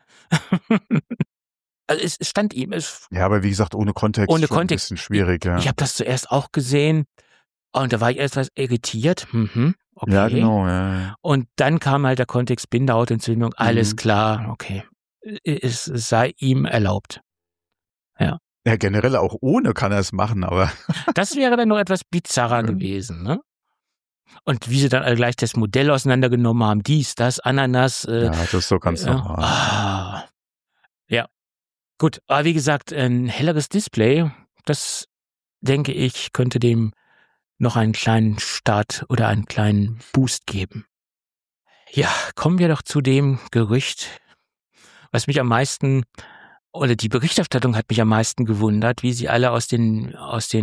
Also es stand ihm. Ja, aber wie gesagt, ohne Kontext ist ein bisschen schwierig. Ich habe das zuerst auch gesehen und da war ich etwas irritiert. Okay. Ja, genau. Ja. Und dann kam halt der Kontext Bindehautentzündung, alles klar, okay. Es sei ihm erlaubt. Ja. Ja, generell auch ohne kann er es machen, aber... Das wäre dann noch etwas bizarrer gewesen, ne? Und wie sie dann alle gleich das Modell auseinandergenommen haben, dies, das, Ananas. Ja, das ist so ganz normal. Ja. Gut, aber wie gesagt, ein helleres Display, das, denke ich, könnte dem noch einen kleinen Start oder einen kleinen Boost geben. Ja, kommen wir doch zu dem Gerücht, was mich am meisten, oder die Berichterstattung hat mich am meisten gewundert, wie sie alle aus den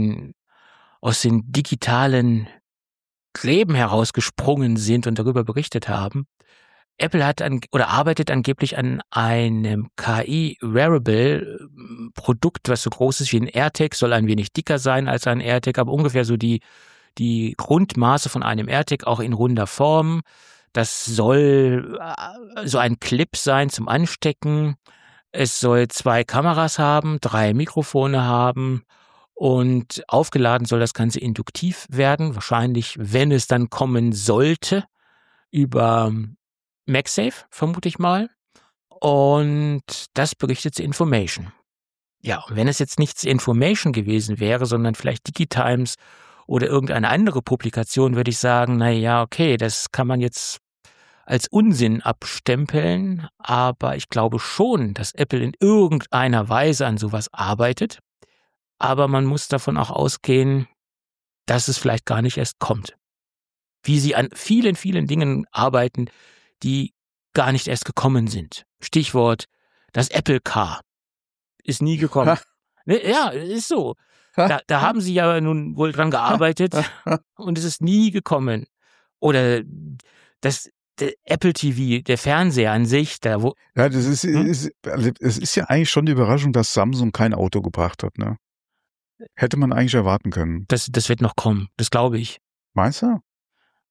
digitalen Gräben herausgesprungen sind und darüber berichtet haben. Apple arbeitet angeblich an einem KI-Wearable-Produkt, was so groß ist wie ein AirTag, soll ein wenig dicker sein als ein AirTag, aber ungefähr so die Grundmaße von einem AirTag, auch in runder Form. Das soll so ein Clip sein zum Anstecken. Es soll 2 Kameras haben, 3 Mikrofone haben und aufgeladen soll das Ganze induktiv werden. Wahrscheinlich, wenn es dann kommen sollte, über MagSafe, vermute ich mal. Und das berichtet The Information. Ja, und wenn es jetzt nicht The Information gewesen wäre, sondern vielleicht DigiTimes oder irgendeine andere Publikation, würde ich sagen, okay, das kann man jetzt als Unsinn abstempeln, aber ich glaube schon, dass Apple in irgendeiner Weise an sowas arbeitet. Aber man muss davon auch ausgehen, dass es vielleicht gar nicht erst kommt. Wie sie an vielen, vielen Dingen arbeiten, die gar nicht erst gekommen sind. Stichwort, das Apple Car ist nie gekommen. Ja, ist so. Da haben sie ja nun wohl dran gearbeitet und es ist nie gekommen. Oder der Apple TV, der Fernseher an sich, es ist ja eigentlich schon die Überraschung, dass Samsung kein Auto gebracht hat, ne? Hätte man eigentlich erwarten können. Das wird noch kommen, das glaube ich. Meinst du?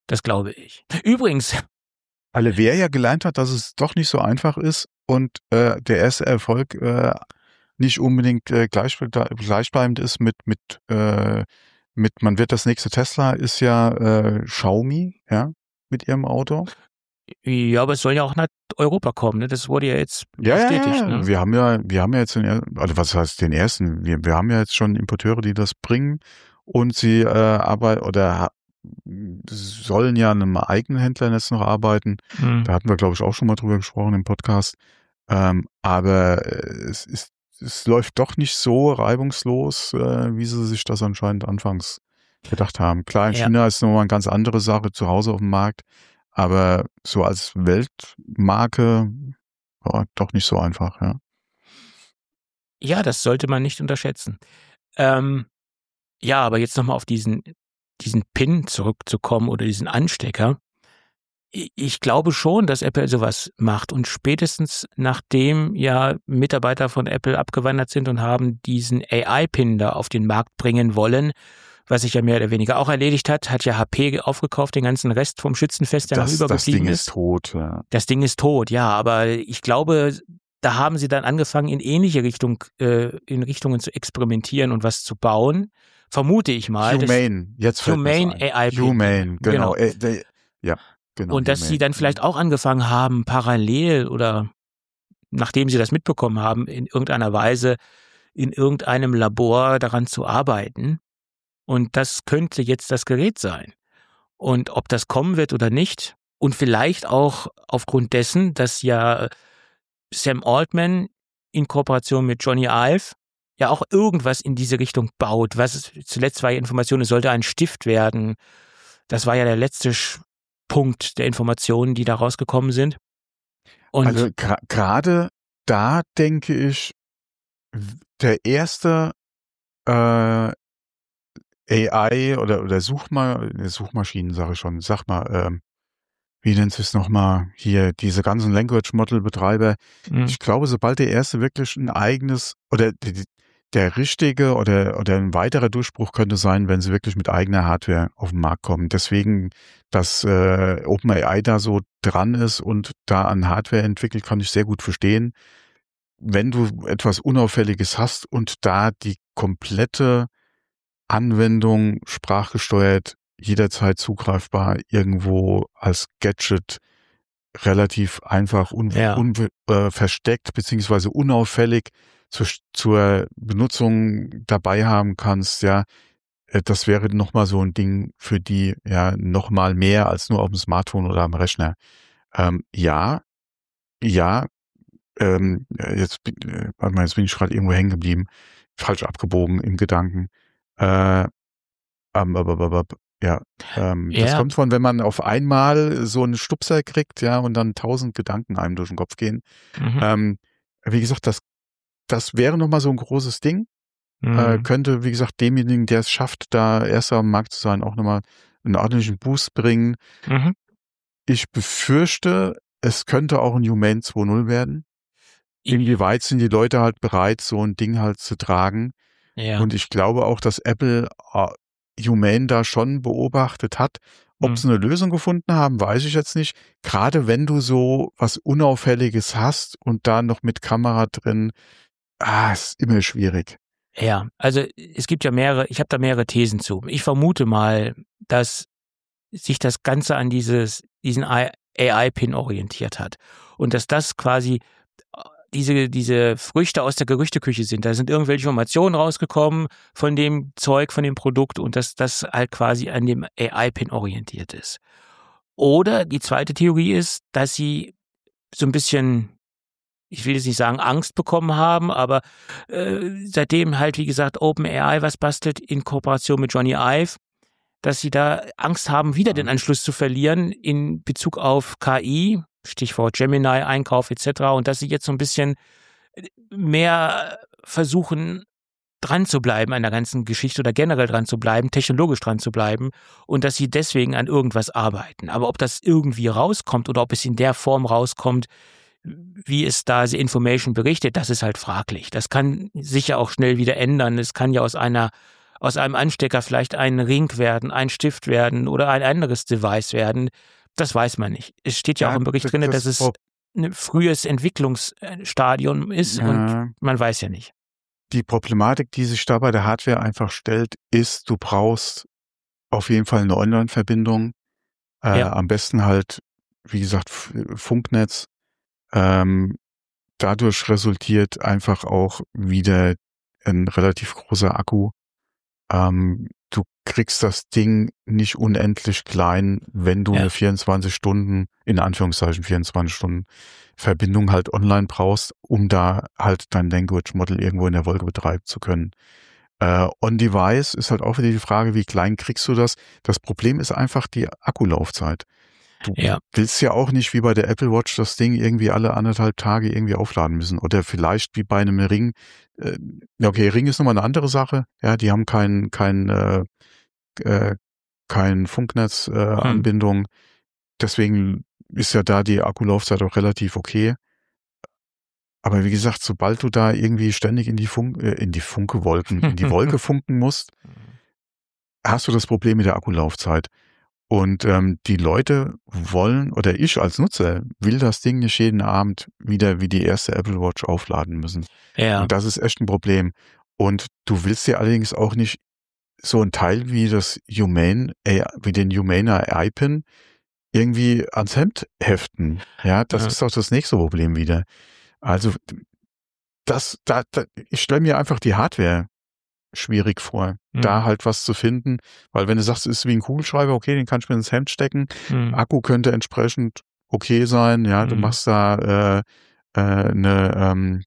Das glaube ich. Übrigens. Also wer ja gelernt hat, dass es doch nicht so einfach ist und der erste Erfolg nicht unbedingt gleichbleibend ist mit man wird das nächste Tesla, ist ja Xiaomi, ja, mit ihrem Auto. Ja, aber es soll ja auch nach Europa kommen, ne? Das wurde ja jetzt bestätigt. Ja. Ne? Wir haben ja jetzt also was heißt den ersten? Wir haben ja jetzt schon Importeure, die das bringen und sie sollen ja an einem eigenen Händler jetzt noch arbeiten. Da hatten wir, glaube ich, auch schon mal drüber gesprochen im Podcast. Aber es läuft doch nicht so reibungslos, wie sie sich das anscheinend anfangs gedacht haben. Klar, in China ist nochmal eine ganz andere Sache, zu Hause auf dem Markt. Aber so als Weltmarke doch nicht so einfach, ja. Ja, das sollte man nicht unterschätzen. Ja, aber jetzt nochmal auf diesen Pin zurückzukommen oder diesen Anstecker. Ich glaube schon, dass Apple sowas macht und spätestens nachdem ja Mitarbeiter von Apple abgewandert sind und haben diesen AI-Pin da auf den Markt bringen wollen, was sich ja mehr oder weniger auch erledigt hat ja HP aufgekauft, den ganzen Rest vom Schützenfest, der noch übergeblieben ist. Das Ding ist tot, ja. Das Ding ist tot, ja, aber ich glaube, da haben sie dann angefangen, in ähnliche Richtungen zu experimentieren und was zu bauen, vermute ich mal. Humane, jetzt fällt Humane AI-Pin. Humane, genau. Ja, genau. Und dass sie dann vielleicht auch angefangen haben, parallel oder nachdem sie das mitbekommen haben, in irgendeiner Weise in irgendeinem Labor daran zu arbeiten. Und das könnte jetzt das Gerät sein. Und ob das kommen wird oder nicht, und vielleicht auch aufgrund dessen, dass ja Sam Altman in Kooperation mit Johnny Ive ja auch irgendwas in diese Richtung baut. Was zuletzt war ja Information, es sollte ein Stift werden. Das war ja der letzte Punkt der Informationen, die da rausgekommen sind. Und also gerade da denke ich, der erste AI oder Suchmaschinen, sage ich schon, wie nennt es nochmal hier, diese ganzen Language-Model-Betreiber. Ich glaube, sobald der erste wirklich ein eigenes oder der richtige oder ein weiterer Durchbruch könnte sein, wenn sie wirklich mit eigener Hardware auf den Markt kommen. Deswegen, dass OpenAI da so dran ist und da an Hardware entwickelt, kann ich sehr gut verstehen. Wenn du etwas Unauffälliges hast und da die komplette Anwendung sprachgesteuert, jederzeit zugreifbar, irgendwo als Gadget relativ einfach versteckt beziehungsweise unauffällig zur Benutzung dabei haben kannst, ja, das wäre nochmal so ein Ding für die, ja, nochmal mehr als nur auf dem Smartphone oder am Rechner. Jetzt bin ich gerade irgendwo hängen geblieben, falsch abgebogen im Gedanken. Das kommt von, wenn man auf einmal so einen Stupser kriegt, ja, und dann 1000 Gedanken einem durch den Kopf gehen. Wie gesagt, das wäre nochmal so ein großes Ding. Könnte, wie gesagt, demjenigen, der es schafft, da erster am Markt zu sein, auch nochmal einen ordentlichen Boost bringen. Ich befürchte, es könnte auch ein Humane 2.0 werden. Inwieweit sind die Leute halt bereit, so ein Ding halt zu tragen? Ja. Und ich glaube auch, dass Apple Humane da schon beobachtet hat. Ob sie eine Lösung gefunden haben, weiß ich jetzt nicht. Gerade wenn du so was Unauffälliges hast und da noch mit Kamera drin, ist immer schwierig. Ja, also es gibt ja ich habe da mehrere Thesen zu. Ich vermute mal, dass sich das Ganze an diesen AI-Pin orientiert hat und dass das quasi diese Früchte aus der Gerüchteküche sind. Da sind irgendwelche Informationen rausgekommen von dem Zeug, von dem Produkt und dass das halt quasi an dem AI-Pin orientiert ist. Oder die zweite Theorie ist, dass sie so ein bisschen, ich will jetzt nicht sagen Angst bekommen haben, aber seitdem halt, wie gesagt, OpenAI was bastelt in Kooperation mit Johnny Ive, dass sie da Angst haben, wieder den Anschluss zu verlieren in Bezug auf KI, Stichwort Gemini, Einkauf etc. und dass sie jetzt so ein bisschen mehr versuchen, dran zu bleiben an der ganzen Geschichte oder generell dran zu bleiben, technologisch dran zu bleiben und dass sie deswegen an irgendwas arbeiten. Aber ob das irgendwie rauskommt oder ob es in der Form rauskommt, wie es da The Information berichtet, das ist halt fraglich. Das kann sich ja auch schnell wieder ändern. Es kann ja aus einer aus einem Anstecker vielleicht ein Ring werden, ein Stift werden oder ein anderes Device werden. Das weiß man nicht. Es steht ja auch im Bericht drin, dass es ein frühes Entwicklungsstadium ist und man weiß ja nicht. Die Problematik, die sich da bei der Hardware einfach stellt, ist, du brauchst auf jeden Fall eine Online-Verbindung. Am besten halt, wie gesagt, Funknetz. Dadurch resultiert einfach auch wieder ein relativ großer Akku. Du kriegst das Ding nicht unendlich klein, wenn du eine 24 Stunden, in Anführungszeichen 24 Stunden Verbindung halt online brauchst, um da halt dein Language Model irgendwo in der Wolke betreiben zu können. On-Device ist halt auch wieder die Frage, wie klein kriegst du das? Das Problem ist einfach die Akkulaufzeit. Du willst ja auch nicht wie bei der Apple Watch das Ding irgendwie alle 1,5 Tage irgendwie aufladen müssen. Oder vielleicht wie bei einem Ring. Okay, Ring ist nochmal eine andere Sache. Ja, die haben kein Funknetz-Anbindung. Deswegen ist ja da die Akkulaufzeit auch relativ okay. Aber wie gesagt, sobald du da irgendwie ständig in die Wolke funken musst, hast du das Problem mit der Akkulaufzeit. Und die Leute wollen, oder ich als Nutzer will das Ding nicht jeden Abend wieder wie die erste Apple Watch aufladen müssen. Ja. Und das ist echt ein Problem. Und du willst dir allerdings auch nicht so ein Teil wie den Humana AI-Pin irgendwie ans Hemd heften. Ja, das ist auch das nächste Problem wieder. Also ich stelle mir einfach die Hardware schwierig vor, da halt was zu finden, weil wenn du sagst, es ist wie ein Kugelschreiber, okay, den kann ich mir ins Hemd stecken, Akku könnte entsprechend okay sein, ja, du machst da eine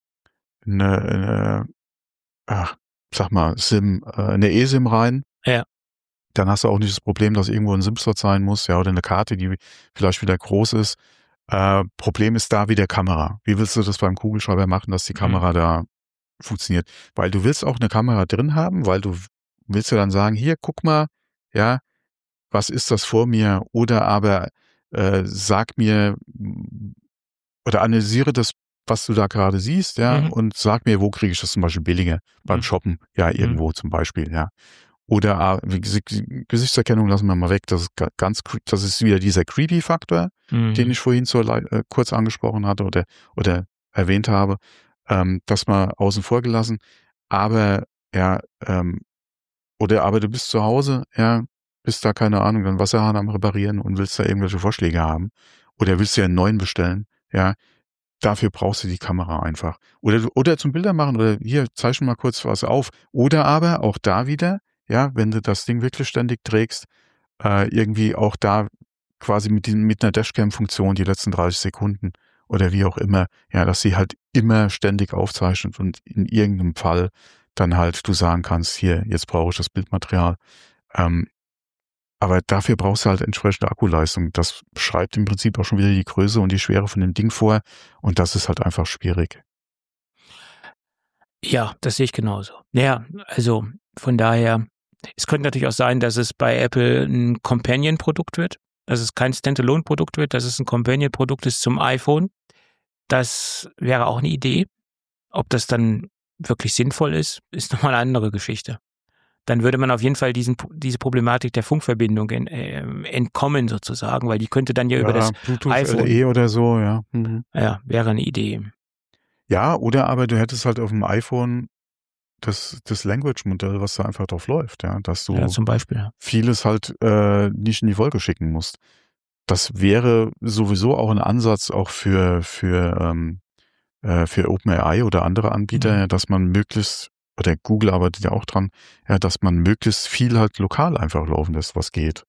eSIM rein, dann hast du auch nicht das Problem, dass irgendwo ein SIM-Slot sein muss, ja, oder eine Karte, die vielleicht wieder groß ist. Problem ist da wie der Kamera. Wie willst du das beim Kugelschreiber machen, dass die Kamera da funktioniert? Weil du willst auch eine Kamera drin haben, weil du willst ja dann sagen, hier, guck mal, ja, was ist das vor mir? Oder aber sag mir oder analysiere das, was du da gerade siehst, ja, und sag mir, wo kriege ich das zum Beispiel billiger? Beim Shoppen, ja, irgendwo zum Beispiel, ja. Oder Gesichtserkennung lassen wir mal weg. Das ist wieder dieser Creepy-Faktor, den ich vorhin kurz angesprochen hatte oder erwähnt habe. Das mal außen vor gelassen. Aber aber du bist zu Hause, ja, bist da, keine Ahnung, dann Wasserhahn am Reparieren und willst da irgendwelche Vorschläge haben. Oder willst du ja einen neuen bestellen, ja. Dafür brauchst du die Kamera einfach. Oder zum Bilder machen oder hier, zeichne mal kurz was auf. Oder aber auch da wieder, ja, wenn du das Ding wirklich ständig trägst, irgendwie auch da quasi mit einer Dashcam-Funktion die letzten 30 Sekunden oder wie auch immer, ja, dass sie halt immer ständig aufzeichnet und in irgendeinem Fall dann halt du sagen kannst, hier, jetzt brauche ich das Bildmaterial. Aber dafür brauchst du halt entsprechende Akkuleistung. Das beschreibt im Prinzip auch schon wieder die Größe und die Schwere von dem Ding vor und das ist halt einfach schwierig. Ja, das sehe ich genauso. Ja, also von daher, es könnte natürlich auch sein, dass es bei Apple ein Companion-Produkt wird, dass es kein Standalone-Produkt wird, dass es ein Companion-Produkt ist zum iPhone. Das wäre auch eine Idee. Ob das dann wirklich sinnvoll ist nochmal eine andere Geschichte. Dann würde man auf jeden Fall diese Problematik der Funkverbindung entkommen sozusagen, weil die könnte dann ja über das Bluetooth iPhone LE oder so, ja. Ja, wäre eine Idee. Ja, oder aber du hättest halt auf dem iPhone das Language-Modell, was da einfach drauf läuft, ja, dass du zum Beispiel vieles halt nicht in die Wolke schicken musst. Das wäre sowieso auch ein Ansatz auch für OpenAI oder andere Anbieter, dass man möglichst, oder Google arbeitet ja auch dran, ja, dass man möglichst viel halt lokal einfach laufen lässt, was geht.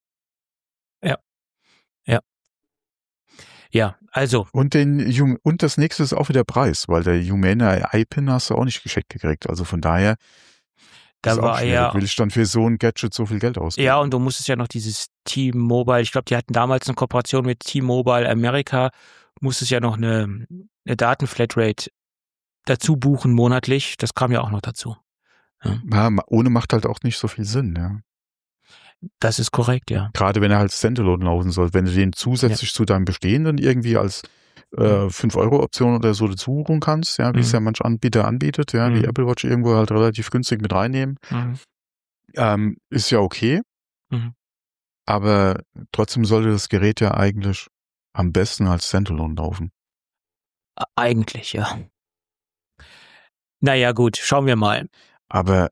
Ja, also. Und das nächste ist auch wieder Preis, weil der Humana AI-Pin hast du auch nicht geschenkt gekriegt. Also von daher da war will ich dann für so ein Gadget so viel Geld ausgeben. Ja, und du musstest ja noch dieses T-Mobile, ich glaube, die hatten damals eine Kooperation mit T-Mobile America, musstest ja noch eine Datenflatrate dazu buchen monatlich. Das kam ja auch noch dazu. Ja, ohne macht halt auch nicht so viel Sinn, ja. Das ist korrekt, ja. Gerade wenn er halt Standalone laufen soll. Wenn du den zusätzlich zu deinem Bestehenden irgendwie als 5-Euro-Option oder so dazu buchen kannst, ja, wie es ja manch Anbieter anbietet, ja, die Apple Watch irgendwo halt relativ günstig mit reinnehmen, Ist ja okay, aber trotzdem sollte das Gerät ja eigentlich am besten als Standalone laufen. Eigentlich, ja. Naja, gut, schauen wir mal. Aber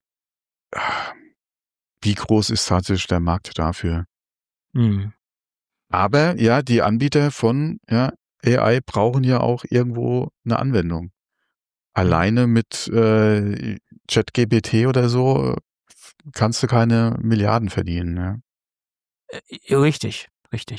wie groß ist tatsächlich der Markt dafür? Aber ja, die Anbieter von AI brauchen ja auch irgendwo eine Anwendung. Alleine mit ChatGPT oder so kannst du keine Milliarden verdienen. Ja? Richtig.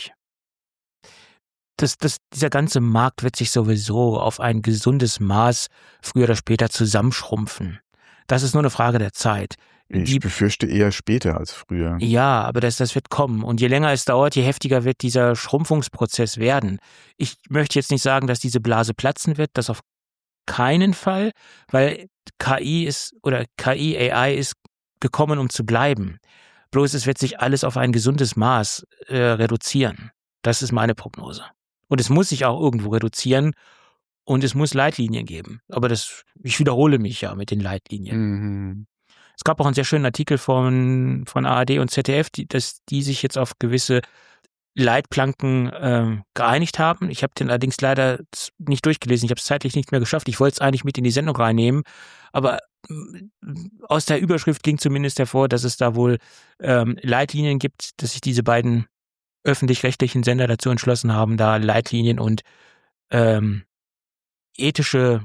Dieser ganze Markt wird sich sowieso auf ein gesundes Maß früher oder später zusammenschrumpfen. Das ist nur eine Frage der Zeit. Ich befürchte eher später als früher. Ja, aber das wird kommen. Und je länger es dauert, je heftiger wird dieser Schrumpfungsprozess werden. Ich möchte jetzt nicht sagen, dass diese Blase platzen wird, das auf keinen Fall, weil KI, AI ist gekommen, um zu bleiben. Bloß es wird sich alles auf ein gesundes Maß reduzieren. Das ist meine Prognose. Und es muss sich auch irgendwo reduzieren und es muss Leitlinien geben. Aber ich wiederhole mich ja mit den Leitlinien. Es gab auch einen sehr schönen Artikel von ARD und ZDF, die sich jetzt auf gewisse Leitplanken geeinigt haben. Ich habe den allerdings leider nicht durchgelesen. Ich habe es zeitlich nicht mehr geschafft. Ich wollte es eigentlich mit in die Sendung reinnehmen. Aber aus der Überschrift ging zumindest hervor, dass es da wohl Leitlinien gibt, dass sich diese beiden öffentlich-rechtlichen Sender dazu entschlossen haben, da Leitlinien und ethische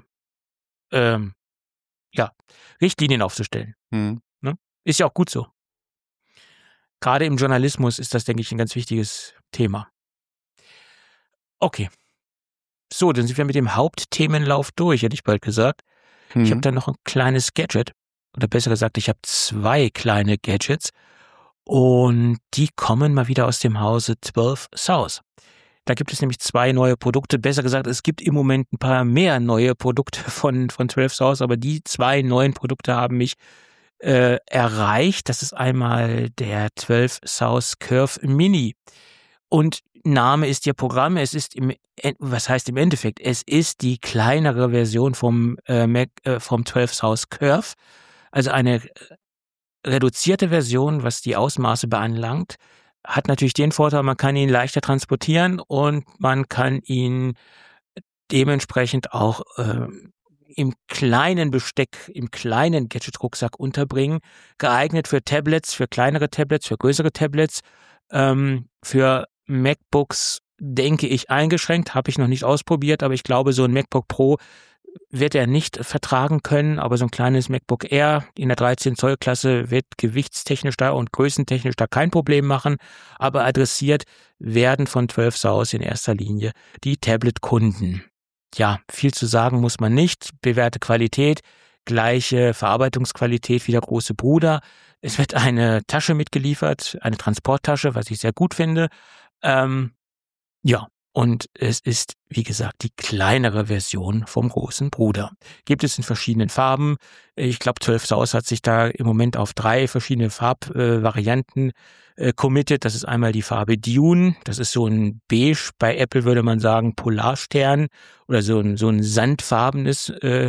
Richtlinien aufzustellen. Ne? Ist ja auch gut so. Gerade im Journalismus ist das, denke ich, ein ganz wichtiges Thema. Okay. So, dann sind wir mit dem Hauptthemenlauf durch, hätte ich bald gesagt. Ich habe da noch ein kleines Gadget. Oder besser gesagt, ich habe 2 kleine Gadgets. Und die kommen mal wieder aus dem Hause 12 South. Da gibt es nämlich 2 neue Produkte. Besser gesagt, es gibt im Moment ein paar mehr neue Produkte von 12 South, aber die 2 neuen Produkte haben mich erreicht. Das ist einmal der 12 South Curve Mini. Und Name ist ihr Programm. Es ist was heißt im Endeffekt? Es ist die kleinere Version vom 12 South Curve. Also eine reduzierte Version, was die Ausmaße beanlangt. Hat natürlich den Vorteil, man kann ihn leichter transportieren und man kann ihn dementsprechend auch im kleinen Besteck, im kleinen Gadget-Rucksack unterbringen. Geeignet für Tablets, für kleinere Tablets, für größere Tablets, für MacBooks denke ich eingeschränkt, habe ich noch nicht ausprobiert, aber ich glaube, so ein MacBook Pro wird er nicht vertragen können, aber so ein kleines MacBook Air in der 13-Zoll-Klasse wird gewichtstechnisch da und größentechnisch da kein Problem machen, aber adressiert werden von 12 South in erster Linie die Tablet-Kunden. Ja, viel zu sagen muss man nicht. Bewährte Qualität, gleiche Verarbeitungsqualität wie der große Bruder. Es wird eine Tasche mitgeliefert, eine Transporttasche, was ich sehr gut finde. Ja, und es ist, wie gesagt, die kleinere Version vom großen Bruder. Gibt es in verschiedenen Farben. Ich glaube, 12 South hat sich da im Moment auf 3 verschiedene Farbvarianten committed. Das ist einmal die Farbe Dune. Das ist so ein Beige. Bei Apple würde man sagen Polarstern oder so ein sandfarbenes, so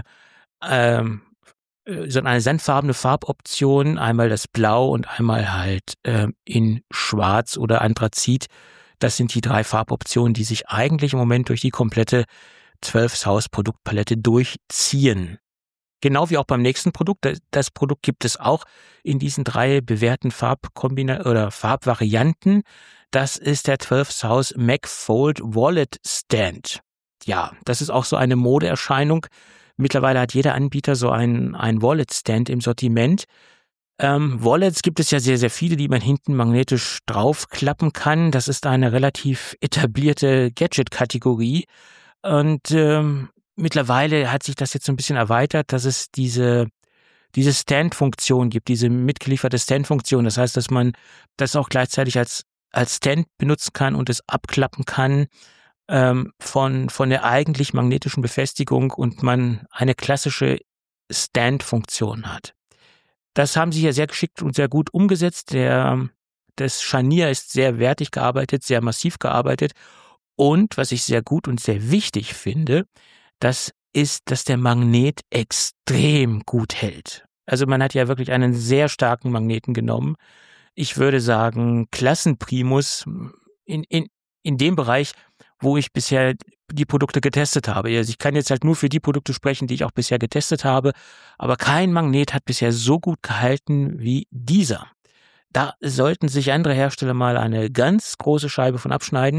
eine sandfarbene Farboption. Einmal das Blau und einmal halt in Schwarz oder Anthrazit. Das sind die 3 Farboptionen, die sich eigentlich im Moment durch die komplette 12 South Produktpalette durchziehen. Genau wie auch beim nächsten Produkt. Das Produkt gibt es auch in diesen 3 bewährten Farbvarianten. Das ist der 12 South MacFold Wallet Stand. Ja, das ist auch so eine Modeerscheinung. Mittlerweile hat jeder Anbieter so einen Wallet Stand im Sortiment. Wallets gibt es ja sehr, sehr viele, die man hinten magnetisch draufklappen kann. Das ist eine relativ etablierte Gadget-Kategorie. Und mittlerweile hat sich das jetzt so ein bisschen erweitert, dass es diese Stand-Funktion gibt, diese mitgelieferte Stand-Funktion. Das heißt, dass man das auch gleichzeitig als Stand benutzen kann und es abklappen kann von der eigentlich magnetischen Befestigung und man eine klassische Stand-Funktion hat. Das haben sie hier sehr geschickt und sehr gut umgesetzt. Das Scharnier ist sehr wertig gearbeitet, sehr massiv gearbeitet. Und was ich sehr gut und sehr wichtig finde, das ist, dass der Magnet extrem gut hält. Also man hat ja wirklich einen sehr starken Magneten genommen. Ich würde sagen, Klassenprimus in dem Bereich, wo ich bisher die Produkte getestet habe. Also ich kann jetzt halt nur für die Produkte sprechen, die ich auch bisher getestet habe, aber kein Magnet hat bisher so gut gehalten wie dieser. Da sollten sich andere Hersteller mal eine ganz große Scheibe von abschneiden.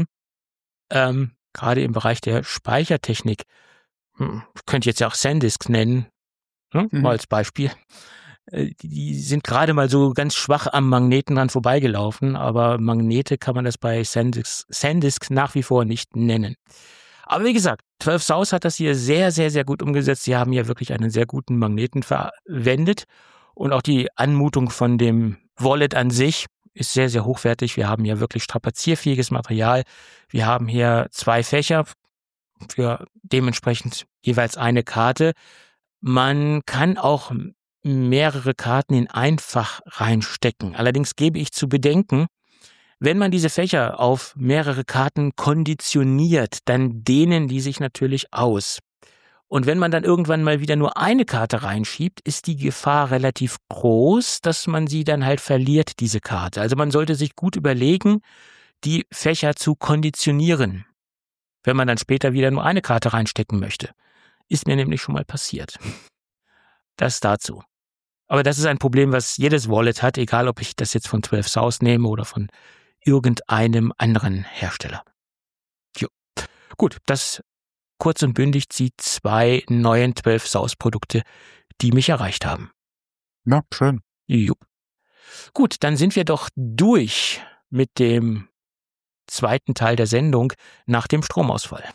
Gerade im Bereich der Speichertechnik. Ich könnte jetzt ja auch SanDisk nennen, mal als Beispiel. Die sind gerade mal so ganz schwach am Magneten dran vorbeigelaufen, aber Magnete kann man das bei SanDisk nach wie vor nicht nennen. Aber wie gesagt, 12 South hat das hier sehr, sehr, sehr gut umgesetzt. Sie haben hier wirklich einen sehr guten Magneten verwendet und auch die Anmutung von dem Wallet an sich ist sehr, sehr hochwertig. Wir haben hier wirklich strapazierfähiges Material. Wir haben hier 2 Fächer für dementsprechend jeweils eine Karte. Man kann auch mehrere Karten in ein Fach reinstecken. Allerdings gebe ich zu bedenken, wenn man diese Fächer auf mehrere Karten konditioniert, dann dehnen die sich natürlich aus. Und wenn man dann irgendwann mal wieder nur eine Karte reinschiebt, ist die Gefahr relativ groß, dass man sie dann halt verliert, diese Karte. Also man sollte sich gut überlegen, die Fächer zu konditionieren, wenn man dann später wieder nur eine Karte reinstecken möchte. Ist mir nämlich schon mal passiert. Das dazu. Aber das ist ein Problem, was jedes Wallet hat, egal ob ich das jetzt von 12 South nehme oder von irgendeinem anderen Hersteller. Jo. Gut, das kurz und bündig die 2 neuen 12 South Produkte, die mich erreicht haben. Ja, schön. Jupp. Gut, dann sind wir doch durch mit dem zweiten Teil der Sendung nach dem Stromausfall.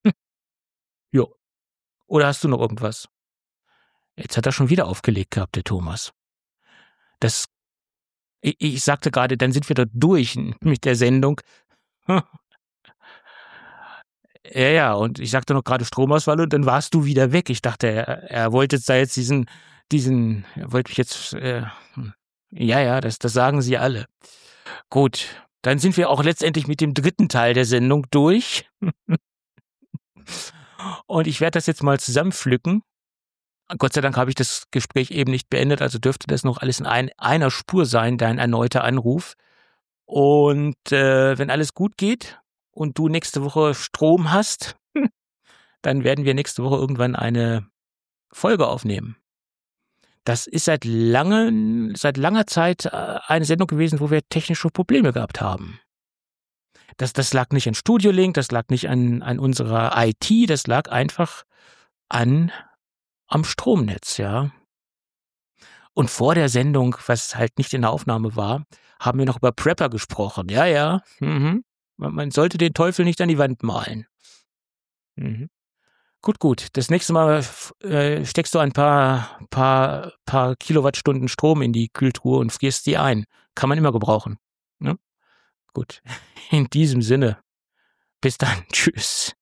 Jo. Oder hast du noch irgendwas? Jetzt hat er schon wieder aufgelegt gehabt, der Thomas. Ich sagte gerade, dann sind wir da durch mit der Sendung. Ja, und ich sagte noch gerade Stromausfall und dann warst du wieder weg. Ich dachte, er wollte jetzt da jetzt er wollte mich jetzt, das sagen sie alle. Gut, dann sind wir auch letztendlich mit dem dritten Teil der Sendung durch. Und ich werde das jetzt mal zusammenpflücken. Gott sei Dank habe ich das Gespräch eben nicht beendet, also dürfte das noch alles in einer Spur sein, dein erneuter Anruf. Und wenn alles gut geht und du nächste Woche Strom hast, dann werden wir nächste Woche irgendwann eine Folge aufnehmen. Das ist seit langer Zeit eine Sendung gewesen, wo wir technische Probleme gehabt haben. Das lag nicht an Studio Link, das lag nicht an unserer IT, das lag einfach am Stromnetz, ja. Und vor der Sendung, was halt nicht in der Aufnahme war, haben wir noch über Prepper gesprochen. Ja. Man sollte den Teufel nicht an die Wand malen. Gut. Das nächste Mal steckst du ein paar Kilowattstunden Strom in die Kühltruhe und frierst die ein. Kann man immer gebrauchen. Ne? Gut. In diesem Sinne. Bis dann. Tschüss.